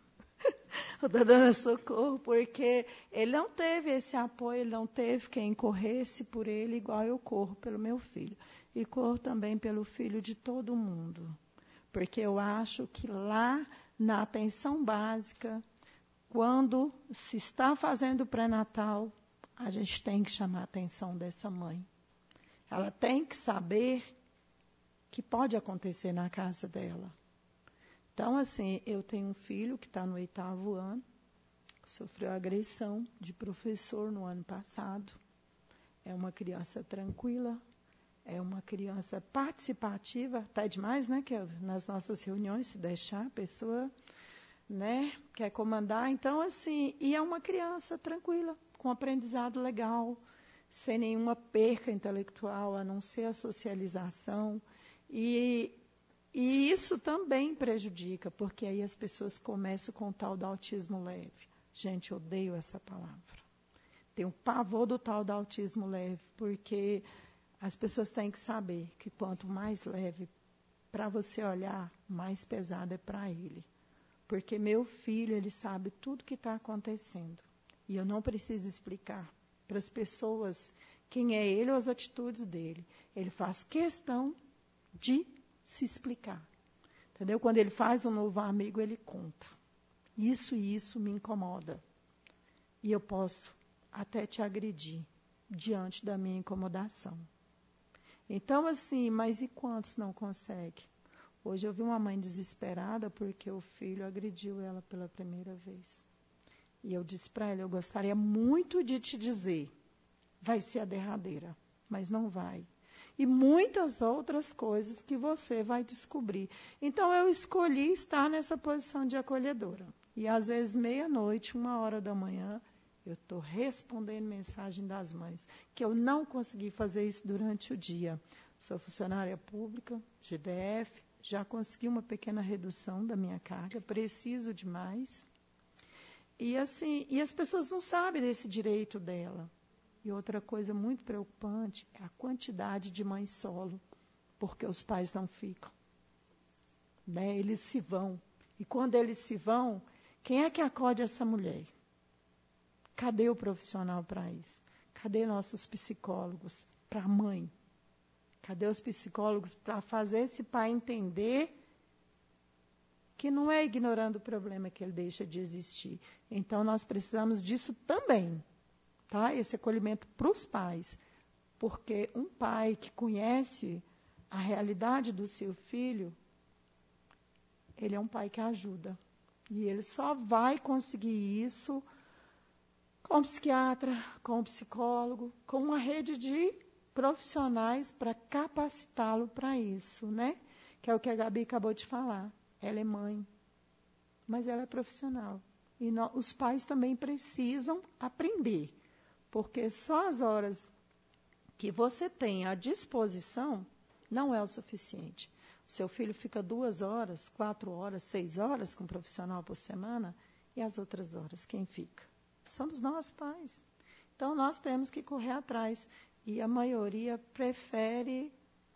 O da Dona Socorro, porque ele não teve esse apoio, ele não teve quem corresse por ele igual eu corro pelo meu filho. E corro também pelo filho de todo mundo. Porque eu acho que lá, na atenção básica, quando se está fazendo pré-natal, a gente tem que chamar a atenção dessa mãe. Ela tem que saber que pode acontecer na casa dela. Então, assim, eu tenho um filho que está no oitavo ano, sofreu agressão de professor no ano passado. É uma criança tranquila, é uma criança participativa, até demais, né, que nas nossas reuniões, se deixar, a pessoa, né, quer comandar. Então, assim, e é uma criança tranquila, com aprendizado legal, sem nenhuma perca intelectual, a não ser a socialização. E, e isso também prejudica, porque aí as pessoas começam com o tal do autismo leve. Gente, eu odeio essa palavra. Tenho pavor do tal do autismo leve, porque as pessoas têm que saber que quanto mais leve, para você olhar, mais pesado é para ele. Porque meu filho, ele sabe tudo o que está acontecendo. E eu não preciso explicar para as pessoas quem é ele ou as atitudes dele. Ele faz questão de se explicar. Entendeu? Quando ele faz um novo amigo, ele conta. Isso e isso me incomoda. E eu posso até te agredir diante da minha incomodação. Então, assim, mas e quantos não conseguem? Hoje eu vi uma mãe desesperada porque o filho agrediu ela pela primeira vez. E eu disse para ela, eu gostaria muito de te dizer, vai ser a derradeira, mas não vai. E muitas outras coisas que você vai descobrir. Então, eu escolhi estar nessa posição de acolhedora. E, às vezes, meia-noite, uma hora da manhã, Eu estou respondendo mensagem das mães, que eu não consegui fazer isso durante o dia. Sou funcionária pública, G D F, já consegui uma pequena redução da minha carga, preciso de mais. E, assim, e as pessoas não sabem desse direito dela. E outra coisa muito preocupante é a quantidade de mães solo, porque os pais não ficam. Né? Eles se vão. E quando eles se vão, quem é que acode essa mulher? Cadê o profissional para isso? Cadê nossos psicólogos para a mãe? Cadê os psicólogos para fazer esse pai entender que não é ignorando o problema que ele deixa de existir? Então, nós precisamos disso também, tá? Esse acolhimento para os pais. Porque um pai que conhece a realidade do seu filho, ele é um pai que ajuda. E ele só vai conseguir isso com o psiquiatra, com o psicólogo, com uma rede de profissionais para capacitá-lo para isso, né? Que é o que a Gabi acabou de falar. Ela é mãe, mas ela é profissional. E nós, os pais também precisam aprender, porque só as horas que você tem à disposição não é o suficiente. O seu filho fica duas horas, quatro horas, seis horas com um profissional por semana, e as outras horas, quem fica? Somos nós, pais. Então, nós temos que correr atrás. E a maioria prefere,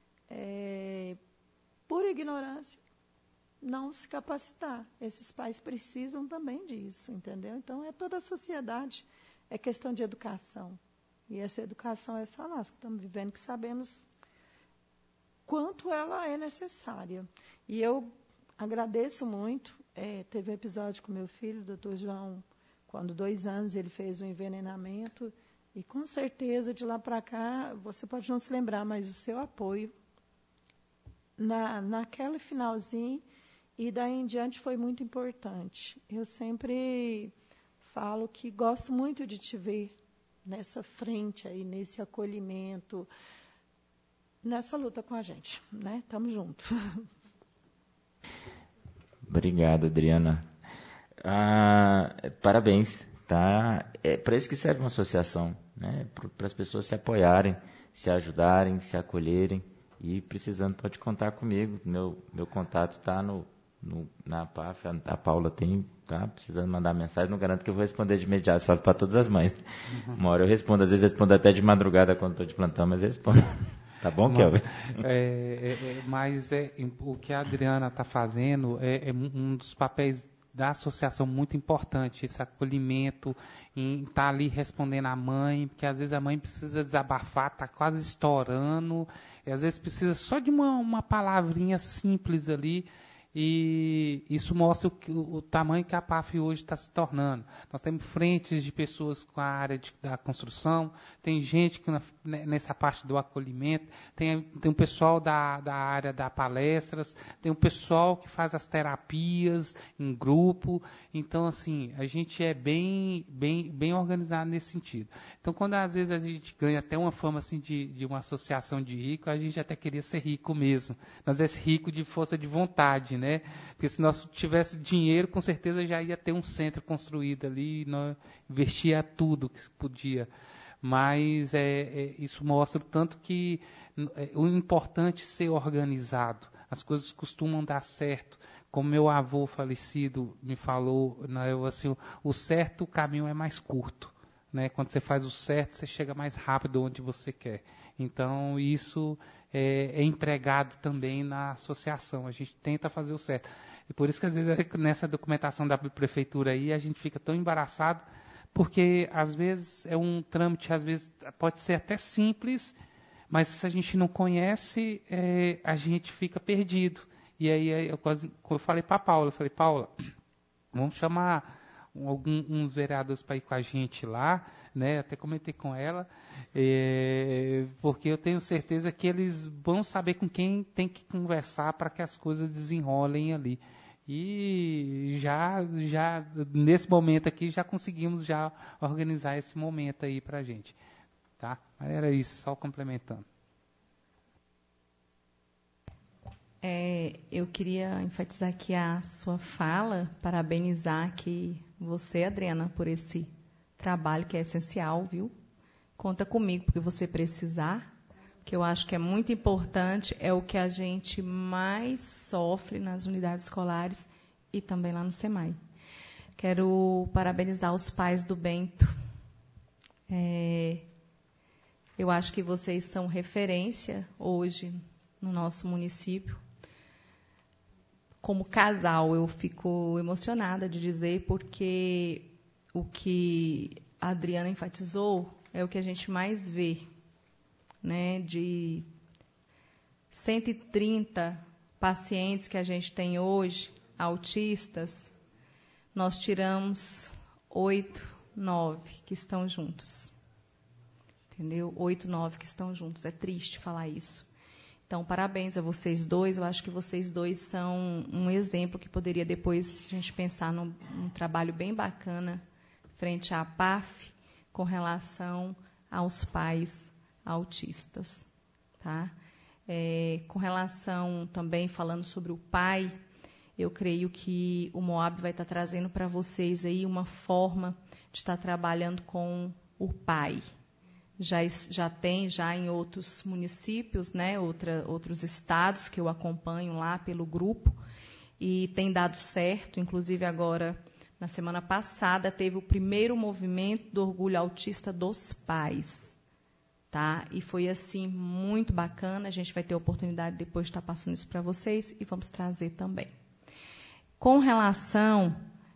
é, por ignorância, não se capacitar. Esses pais precisam também disso, entendeu? Então, é toda a sociedade. É questão de educação. E essa educação é só nós que estamos vivendo, que sabemos quanto ela é necessária. E eu agradeço muito. É, teve um episódio com meu filho, o doutor João, quando dois anos ele fez um envenenamento. E com certeza, de lá para cá, você pode não se lembrar, mas o seu apoio na, naquele finalzinho e daí em diante foi muito importante. Eu sempre falo que gosto muito de te ver nessa frente aí, nesse acolhimento, nessa luta com a gente, né? Tamo junto. Obrigado, Adriana. Ah, parabéns, tá? É para isso que serve uma associação, né? Para as pessoas se apoiarem, se ajudarem, se acolherem. E precisando, pode contar comigo. Meu, meu contato está no, no, na P A F, a Paula tem, tá? Precisando mandar mensagem, não garanto que eu vou responder de imediato, falo para todas as mães. Uhum. Uma hora eu respondo, às vezes respondo até de madrugada quando estou de plantão, mas respondo. Tá bom, Kelvin? É, é, mas é, o que a Adriana está fazendo é, é um dos papéis da associação muito importante, esse acolhimento, em estar tá ali respondendo à mãe, porque às vezes a mãe precisa desabafar, está quase estourando, e às vezes precisa só de uma, uma palavrinha simples ali, e isso mostra o, o tamanho que a P A F hoje está se tornando. Nós temos frentes de pessoas com a área de, da construção, tem gente que na, nessa parte do acolhimento, tem, tem um pessoal da, da área da palestras, tem um pessoal que faz as terapias em grupo. Então, assim, a gente é bem, bem, bem organizado nesse sentido. Então, quando às vezes a gente ganha até uma fama assim, de, de uma associação de rico, a gente até queria ser rico mesmo. Nós é rico de força de vontade, né? Porque se nós tivesse dinheiro, com certeza já ia ter um centro construído ali, e nós investia tudo que se podia. Mas é, é, isso mostra o tanto que é, o importante é ser organizado. As coisas costumam dar certo. Como meu avô falecido me falou, né, eu, assim, o, o certo caminho é mais curto. Né? Quando você faz o certo, você chega mais rápido onde você quer. Então, isso é, é empregado também na associação. A gente tenta fazer o certo. E por isso que, às vezes, nessa documentação da prefeitura aí, a gente fica tão embaraçado, porque, às vezes, é um trâmite, às vezes, pode ser até simples, mas se a gente não conhece, é, a gente fica perdido. E aí, eu, quase, eu falei para a Paula, eu falei, Paula, vamos chamar alguns uns vereadores para ir com a gente lá, né? Até comentei com ela, é, porque eu tenho certeza que eles vão saber com quem tem que conversar para que as coisas desenrolem ali. E já, já nesse momento aqui, já conseguimos já organizar esse momento aí para a gente. Tá? Mas era isso, só complementando. É, eu queria enfatizar aqui a sua fala, parabenizar aqui você, Adriana, por esse trabalho que é essencial, viu? Conta comigo porque você precisar, que eu acho que é muito importante, é o que a gente mais sofre nas unidades escolares e também lá no SEMAI. Quero parabenizar os pais do Bento. É, eu acho que vocês são referência hoje no nosso município. Como casal, eu fico emocionada de dizer, porque o que a Adriana enfatizou é o que a gente mais vê, né? De cento e trinta pacientes que a gente tem hoje, autistas, nós tiramos oito, nove que estão juntos. Entendeu? Oito, nove que estão juntos. É triste falar isso. Então, parabéns a vocês dois. Eu acho que vocês dois são um exemplo que poderia depois a gente pensar num, num trabalho bem bacana frente à P A F com relação aos pais autistas. Tá? É, com relação também, falando sobre o pai, eu creio que o Moab vai estar trazendo para vocês aí uma forma de estar trabalhando com o pai. Já, já tem já em outros municípios, né, outra, outros estados que eu acompanho lá pelo grupo, e tem dado certo. Inclusive agora, na semana passada, teve o primeiro movimento do orgulho autista dos pais. Tá? E foi assim muito bacana. A gente vai ter a oportunidade depois de estar passando isso para vocês e vamos trazer também. Com relação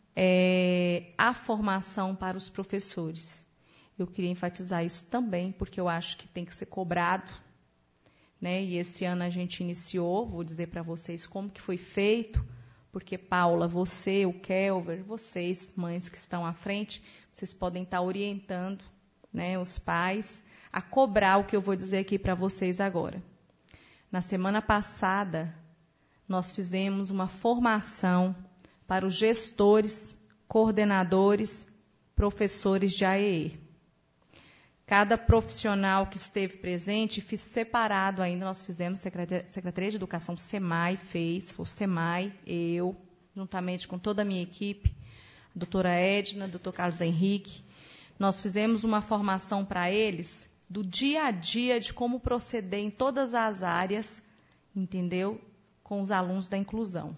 é, à formação para os professores, eu queria enfatizar isso também, porque eu acho que tem que ser cobrado, né? E esse ano a gente iniciou, vou dizer para vocês como que foi feito, porque, Paula, você, o Kelver, vocês, mães que estão à frente, vocês podem estar orientando, né, os pais a cobrar o que eu vou dizer aqui para vocês agora. Na semana passada, nós fizemos uma formação para os gestores, coordenadores, professores de A E E. Cada profissional que esteve presente, fiz separado ainda, nós fizemos, Secretaria de Educação, SEMAI fez, foi o SEMAI, eu, juntamente com toda a minha equipe, a doutora Edna, doutor Carlos Henrique, nós fizemos uma formação para eles do dia a dia de como proceder em todas as áreas, entendeu? Com os alunos da inclusão.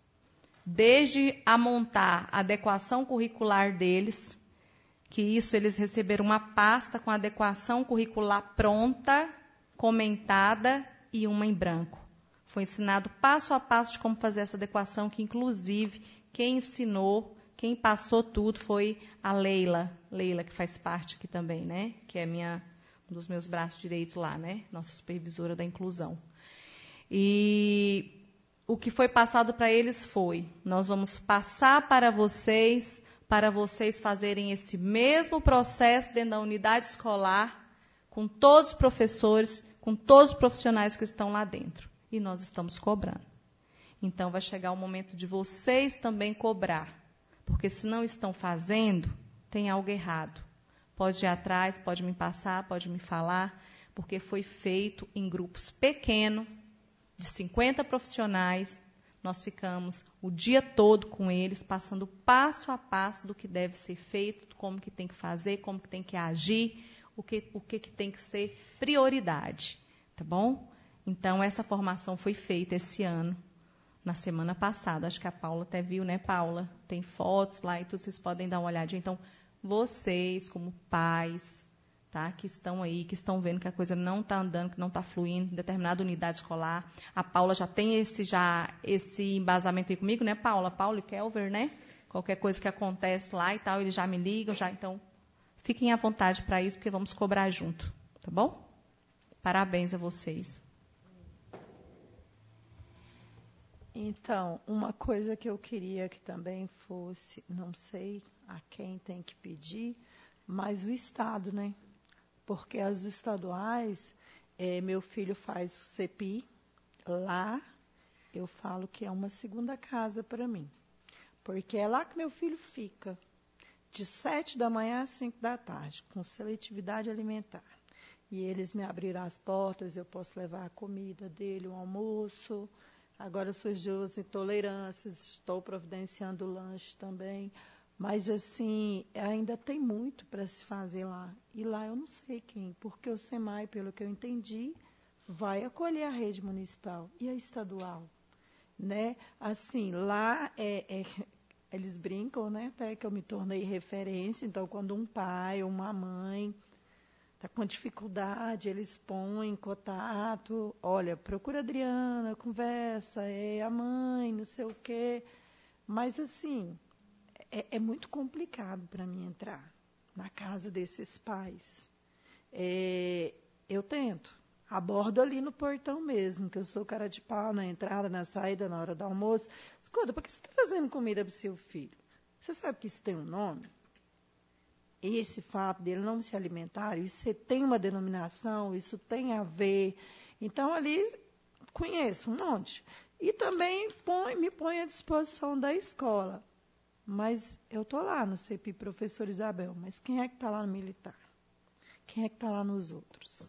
Desde a montar a adequação curricular deles, que isso eles receberam uma pasta com a adequação curricular pronta, comentada e uma em branco. Foi ensinado passo a passo de como fazer essa adequação, que inclusive quem ensinou, quem passou tudo foi a Leila, Leila que faz parte aqui também, né? Que é minha, um dos meus braços direitos lá, né? Nossa supervisora da inclusão. E o que foi passado para eles foi, nós vamos passar para vocês, para vocês fazerem esse mesmo processo dentro da unidade escolar, com todos os professores, com todos os profissionais que estão lá dentro. E nós estamos cobrando. Então, vai chegar o momento de vocês também cobrar. Porque se não estão fazendo, tem algo errado. Pode ir atrás, pode me passar, pode me falar, porque foi feito em grupos pequenos, de cinquenta profissionais. Nós ficamos o dia todo com eles, passando passo a passo do que deve ser feito, como que tem que fazer, como que tem que agir, o que, o que, que tem que ser prioridade. Tá bom? Então, essa formação foi feita esse ano, na semana passada. Acho que a Paula até viu, né, Paula? Tem fotos lá e tudo, vocês podem dar uma olhadinha. Então, vocês, como pais, tá, que estão aí, que estão vendo que a coisa não está andando, que não está fluindo em determinada unidade escolar. A Paula já tem esse, já, esse embasamento aí comigo, né, Paula? Paula e Kelver, né? Qualquer coisa que acontece lá e tal, eles já me ligam, já. Então, fiquem à vontade para isso, porque vamos cobrar junto, tá bom? Parabéns a vocês. Então, uma coisa que eu queria que também fosse, não sei a quem tem que pedir, mas o Estado, né? Porque as estaduais, é, meu filho faz o C P I, lá eu falo que é uma segunda casa para mim. Porque é lá que meu filho fica, de sete da manhã às cinco da tarde, com seletividade alimentar. E eles me abriram as portas, eu posso levar a comida dele, o almoço. Agora surgiu as intolerâncias, estou providenciando o lanche também, Mas, assim, ainda tem muito para se fazer lá. E lá eu não sei quem, porque o SEMAI, pelo que eu entendi, vai acolher a rede municipal e a estadual. Né? Assim, lá é, é, eles brincam, né? Até que eu me tornei referência. Então, quando um pai ou uma mãe está com dificuldade, eles põem em contato. Olha, procura a Adriana, conversa, é a mãe, não sei o quê. Mas, assim... É, é muito complicado para mim entrar na casa desses pais. É, eu tento, abordo ali no portão mesmo, que eu sou cara de pau na entrada, na saída, na hora do almoço. Escuta, por que você está trazendo comida para o seu filho? Você sabe que isso tem um nome? Esse fato dele não se alimentar, isso tem uma denominação, isso tem a ver. Então, ali, conheço um monte. E também põe, me põe à disposição da escola. Mas eu estou lá no C P I, professor Isabel, mas quem é que está lá no militar? Quem é que está lá nos outros?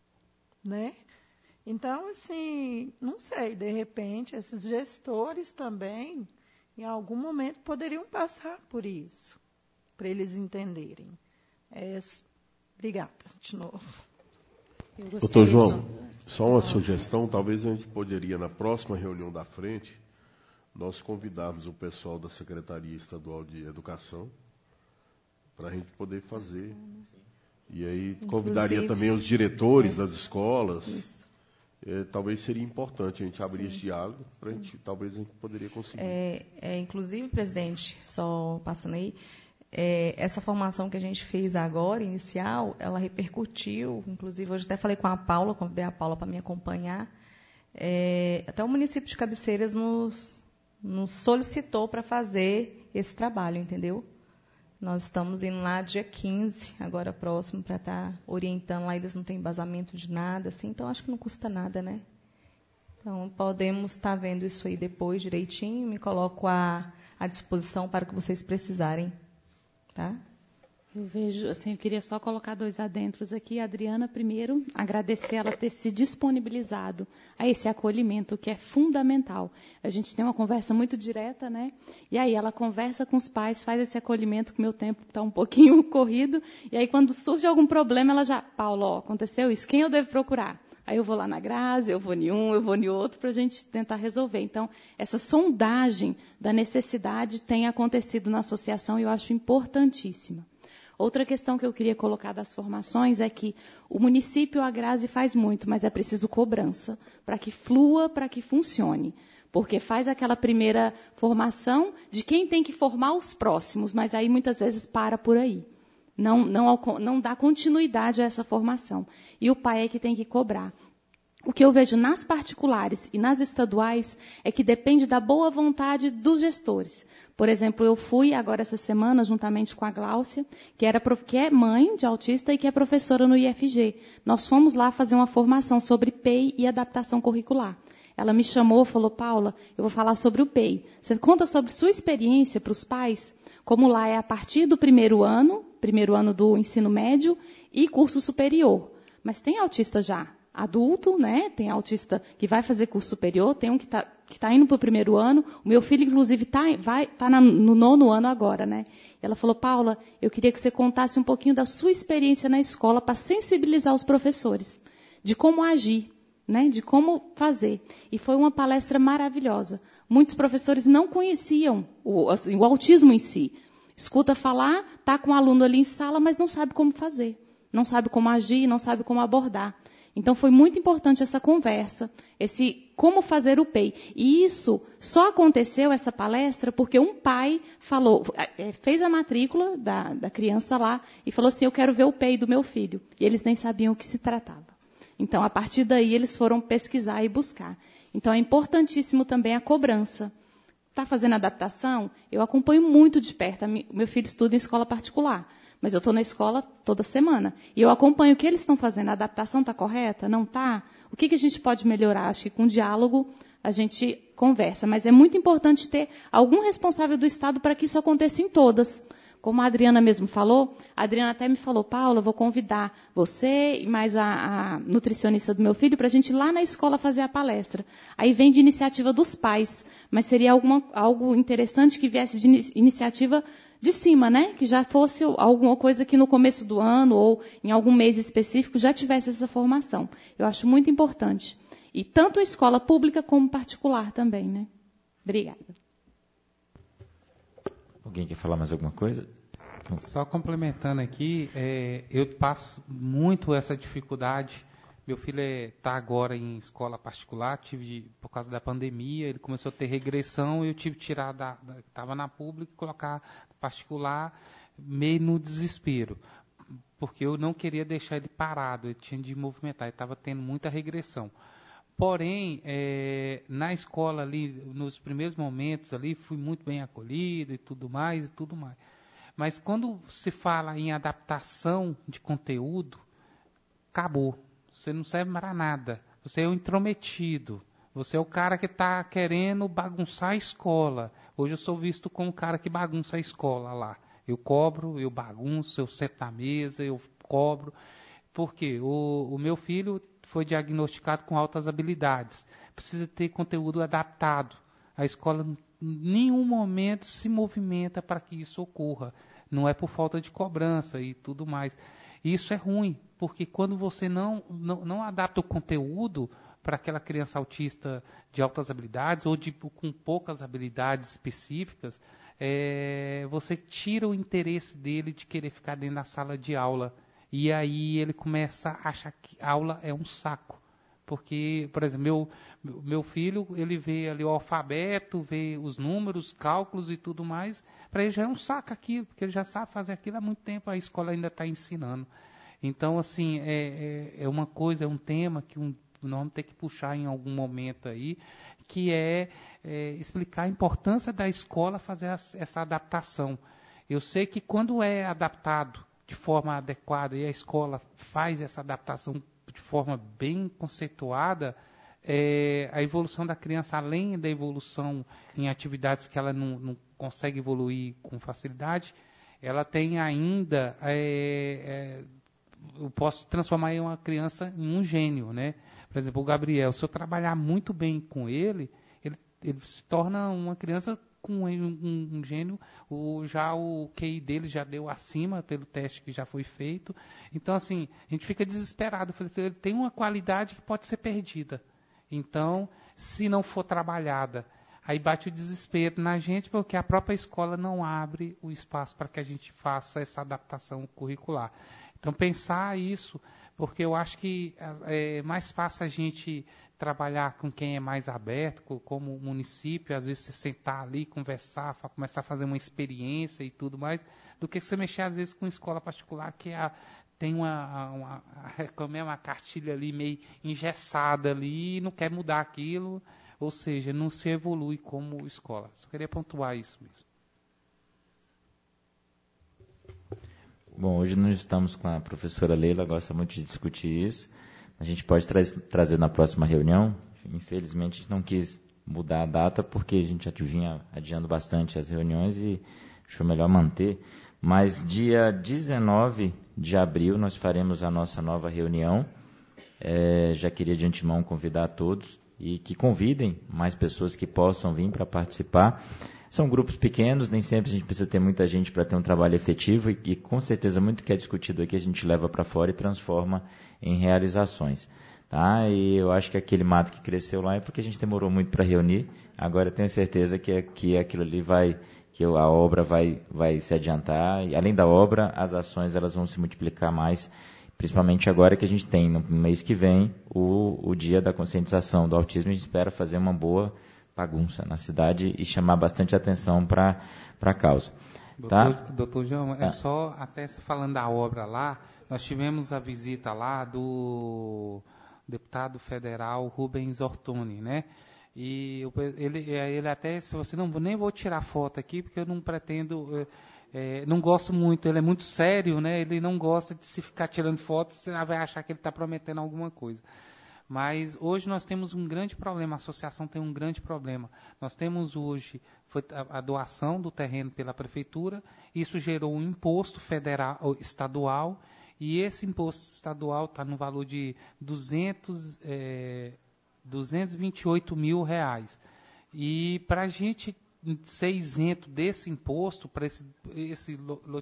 Né? Então, assim, não sei, de repente, esses gestores também, em algum momento, poderiam passar por isso, para eles entenderem. É, obrigada, de novo. Doutor João, só uma sugestão, talvez a gente poderia, na próxima reunião da frente, nós convidarmos o pessoal da Secretaria Estadual de Educação para a gente poder fazer. E aí convidaria Inclusive, também os diretores é, das escolas. É, talvez seria importante a gente abrir esse diálogo, para a gente, talvez a gente poderia conseguir. É, é, inclusive, presidente, só passando aí, é, essa formação que a gente fez agora, inicial, ela repercutiu, inclusive hoje até falei com a Paula, convidei a Paula para me acompanhar, é, até o município de Cabeceiras nos... nos solicitou para fazer esse trabalho, entendeu? Nós estamos indo lá dia quinze, agora próximo, para estar tá orientando lá, eles não têm embasamento de nada, assim, então acho que não custa nada, né? Então, podemos estar tá vendo isso aí depois direitinho, me coloco à, à disposição para o que vocês precisarem, tá? Eu vejo, assim, eu queria só colocar dois adentros aqui. A Adriana, primeiro, agradecer ela ter se disponibilizado a esse acolhimento, que é fundamental. A gente tem uma conversa muito direta, né? E aí ela conversa com os pais, faz esse acolhimento, que o meu tempo está um pouquinho corrido, e aí quando surge algum problema, ela já, Paulo, ó, aconteceu isso, quem eu devo procurar? Aí eu vou lá na Grazi, eu vou em um, eu vou em outro, para a gente tentar resolver. Então, essa sondagem da necessidade tem acontecido na associação e eu acho importantíssima. Outra questão que eu queria colocar das formações é que o município, a Grazi, faz muito, mas é preciso cobrança para que flua, para que funcione. Porque faz aquela primeira formação de quem tem que formar os próximos, mas aí muitas vezes para por aí. Não, não, não dá continuidade a essa formação. E o pai é que tem que cobrar. O que eu vejo nas particulares e nas estaduais é que depende da boa vontade dos gestores. Por exemplo, eu fui agora essa semana, juntamente com a Gláucia, que, era, que é mãe de autista e que é professora no I F G. Nós fomos lá fazer uma formação sobre P E I e adaptação curricular. Ela me chamou e falou, Paula, eu vou falar sobre o P E I. Você conta sobre sua experiência para os pais, como lá é a partir do primeiro ano, primeiro ano do ensino médio e curso superior. Mas tem autista já adulto, né? Tem autista que vai fazer curso superior, tem um que está que tá indo para o primeiro ano. O meu filho, inclusive, está tá no nono ano agora, né? Ela falou, Paula, eu queria que você contasse um pouquinho da sua experiência na escola para sensibilizar os professores, de como agir, né? De como fazer. E foi uma palestra maravilhosa. Muitos professores não conheciam o, assim, o autismo em si. Escuta falar, está com um aluno ali em sala, mas não sabe como fazer. Não sabe como agir, não sabe como abordar. Então, foi muito importante essa conversa, esse como fazer o P E I. E isso só aconteceu, essa palestra, porque um pai falou, fez a matrícula da, da criança lá e falou assim, eu quero ver o P E I do meu filho. E eles nem sabiam o que se tratava. Então, a partir daí, eles foram pesquisar e buscar. Então, é importantíssimo também a cobrança. Está fazendo adaptação? Eu acompanho muito de perto. O meu filho estuda em escola particular. Mas eu estou na escola toda semana. E eu acompanho o que eles estão fazendo. A adaptação está correta? Não está? O que, que a gente pode melhorar? Acho que com diálogo a gente conversa. Mas é muito importante ter algum responsável do Estado para que isso aconteça em todas. Como a Adriana mesmo falou, a Adriana até me falou, Paula, eu vou convidar você e mais a, a nutricionista do meu filho para a gente ir lá na escola fazer a palestra. Aí vem de iniciativa dos pais, mas seria alguma, algo interessante que viesse de in, iniciativa de cima, né? Que já fosse alguma coisa que no começo do ano ou em algum mês específico já tivesse essa formação. Eu acho muito importante. E tanto escola pública como particular também, né? Obrigada. Alguém quer falar mais alguma coisa? Só complementando aqui, é, eu passo muito essa dificuldade. Meu filho está agora em escola particular, tive por causa da pandemia, ele começou a ter regressão e eu tive que tirar da, estava na pública e colocar particular meio no desespero, porque eu não queria deixar ele parado, ele tinha de movimentar, ele estava tendo muita regressão. Porém, é, na escola ali, nos primeiros momentos ali, fui muito bem acolhido e tudo mais, e tudo mais. Mas quando se fala em adaptação de conteúdo, acabou. Você não serve para nada. Você é o intrometido. Você é o cara que está querendo bagunçar a escola. Hoje eu sou visto como o cara que bagunça a escola lá. Eu cobro, eu bagunço, eu sento na mesa, eu cobro. Por quê? O, o meu filho foi diagnosticado com altas habilidades. Precisa ter conteúdo adaptado. A escola em nenhum momento se movimenta para que isso ocorra. Não é por falta de cobrança e tudo mais. Isso é ruim, porque quando você não, não, não adapta o conteúdo para aquela criança autista de altas habilidades ou de, com poucas habilidades específicas, é, você tira o interesse dele de querer ficar dentro da sala de aula. E aí ele começa a achar que aula é um saco. Porque, por exemplo, meu, meu filho, ele vê ali o alfabeto, vê os números, cálculos e tudo mais. Para ele já é um saco aquilo, porque ele já sabe fazer aquilo há muito tempo, a escola ainda está ensinando. Então, assim, é, é, é uma coisa, é um tema que um, nós vamos ter que puxar em algum momento aí, que é, é explicar a importância da escola fazer essa adaptação. Eu sei que quando é adaptado de forma adequada e a escola faz essa adaptação de forma bem conceituada, é, a evolução da criança, além da evolução em atividades que ela não, não consegue evoluir com facilidade, ela tem ainda, é, é, eu posso transformar uma criança em um gênio, né? Por exemplo, o Gabriel, se eu trabalhar muito bem com ele, ele, ele se torna uma criança com um, um, um gênio, o, já o Q I dele já deu acima pelo teste que já foi feito. Então, assim, a gente fica desesperado. Ele tem uma qualidade que pode ser perdida. Então, se não for trabalhada, aí bate o desespero na gente, porque a própria escola não abre o espaço para que a gente faça essa adaptação curricular. Então, pensar isso, porque eu acho que é mais fácil a gente trabalhar com quem é mais aberto, como o município, às vezes você sentar ali, conversar, começar a fazer uma experiência e tudo mais, do que você mexer, às vezes, com escola particular, que é a, tem uma, uma, uma, uma cartilha ali meio engessada ali, e não quer mudar aquilo, ou seja, não se evolui como escola. Só queria pontuar isso mesmo. Bom, hoje nós estamos com a professora Leila, gosta muito de discutir isso. A gente pode tra trazer na próxima reunião. Infelizmente, a gente não quis mudar a data, porque a gente já vinha adiando bastante as reuniões e achou melhor manter. Mas dia dezenove de abril nós faremos a nossa nova reunião. É, já queria de antemão convidar a todos e que convidem mais pessoas que possam vir para participar. São grupos pequenos, nem sempre a gente precisa ter muita gente para ter um trabalho efetivo e, e com certeza muito que é discutido aqui a gente leva para fora e transforma em realizações. Tá? E eu acho que aquele mato que cresceu lá é porque a gente demorou muito para reunir. Agora eu tenho certeza que, que aquilo ali vai, que a obra vai, vai se adiantar. E além da obra, as ações elas vão se multiplicar mais, principalmente agora que a gente tem no mês que vem o, o dia da conscientização do autismo. A gente espera fazer uma boa bagunça na cidade e chamar bastante atenção para a causa. Tá? Doutor, doutor João, é ah. só, até falando da obra lá, nós tivemos a visita lá do deputado federal Rubens Ortoni, né? E ele, ele até, se você não, nem vou tirar foto aqui, porque eu não pretendo, é, não gosto muito, ele é muito sério, né? Ele não gosta de se ficar tirando fotos, você vai achar que ele está prometendo alguma coisa. Mas hoje nós temos um grande problema, a associação tem um grande problema. Nós temos hoje foi a, a doação do terreno pela prefeitura, isso gerou um imposto federal, estadual, e esse imposto estadual está no valor de duzentos, é, duzentos e vinte e oito mil reais. E para a gente ser isento desse imposto, para esse, esse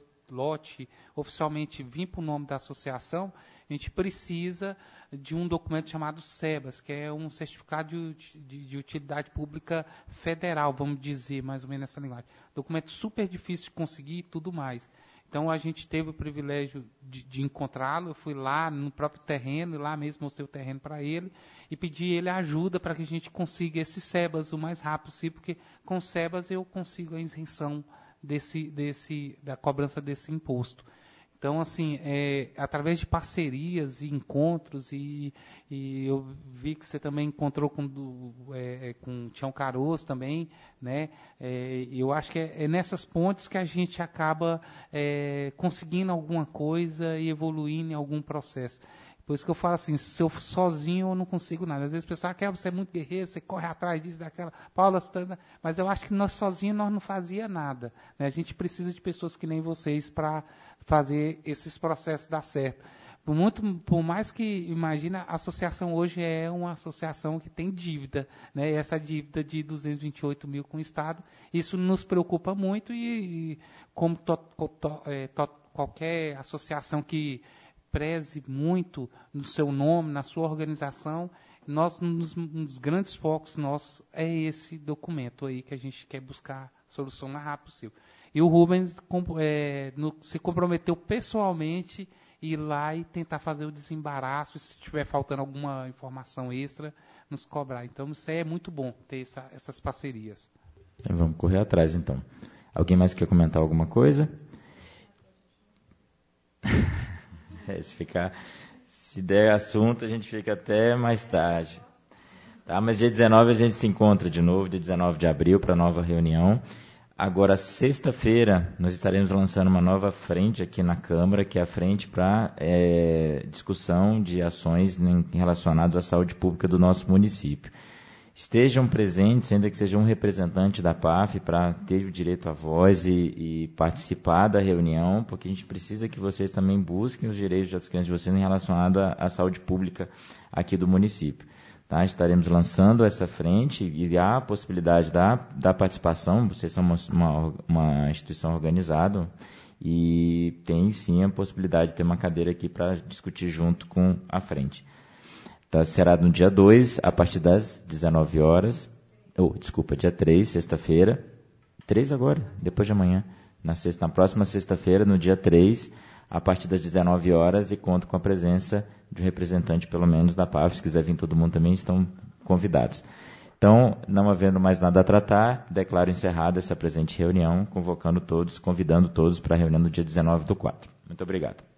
lote oficialmente vir para o nome da associação, a gente precisa de um documento chamado SEBAS, que é um certificado de, de, de utilidade pública federal, vamos dizer, mais ou menos nessa linguagem. Documento super difícil de conseguir e tudo mais. Então, a gente teve o privilégio de, de encontrá-lo. Eu fui lá no próprio terreno, e lá mesmo mostrei o terreno para ele, e pedi ele ajuda para que a gente consiga esse SEBAS o mais rápido possível, porque com o SEBAS eu consigo a isenção desse, desse, da cobrança desse imposto. Então, assim, é, através de parcerias e encontros, e, e eu vi que você também encontrou com, do, é, com o Tião Caroço também, né? É, eu acho que é, é nessas pontes que a gente acaba é, conseguindo alguma coisa e evoluindo em algum processo. Por isso que eu falo assim, se eu sozinho eu não consigo nada. Às vezes o pessoal quer, você é muito guerreiro, você corre atrás disso, daquela, Paula, mas eu acho que nós sozinhos nós não fazia nada. Né? A gente precisa de pessoas que nem vocês para fazer esses processos dar certo. Por, muito, por mais que, imagina, a associação hoje é uma associação que tem dívida, né? Essa dívida de duzentos e vinte e oito mil com o Estado, isso nos preocupa muito e, e como to, to, é, to, qualquer associação que preze muito no seu nome, na sua organização, nós, um dos, um dos grandes focos nossos é esse documento aí que a gente quer buscar solução o mais rápido possível. E o Rubens é, no, se comprometeu pessoalmente ir lá e tentar fazer o desembaraço, e se tiver faltando alguma informação extra, nos cobrar. Então, isso aí é muito bom, ter essa, essas parcerias. Vamos correr atrás, então. Alguém mais quer comentar alguma coisa? É, se, ficar, se der assunto, a gente fica até mais tarde. Tá, mas dia dezenove a gente se encontra de novo, dia dezenove de abril, para a nova reunião. Agora, sexta-feira, nós estaremos lançando uma nova frente aqui na Câmara, que é a frente para é, discussão de ações relacionadas à saúde pública do nosso município. Estejam presentes, ainda que seja um representante da P A F, para ter o direito à voz e, e participar da reunião, porque a gente precisa que vocês também busquem os direitos das crianças de vocês relacionados à, à saúde pública aqui do município. Tá? Estaremos lançando essa frente e há a possibilidade da, da participação, vocês são uma, uma, uma instituição organizada e tem sim a possibilidade de ter uma cadeira aqui para discutir junto com a frente. Tá, será no dia dois, a partir das dezenove horas, ou, oh, desculpa, dia três, sexta-feira, três agora, depois de amanhã, na, sexta, na próxima sexta-feira, no dia três, a partir das dezenove horas, e conto com a presença de um representante, pelo menos, da P A F. Se quiser vir todo mundo também, estão convidados. Então, não havendo mais nada a tratar, declaro encerrada essa presente reunião, convocando todos, convidando todos para a reunião no dia dezenove do quatro. Muito obrigado.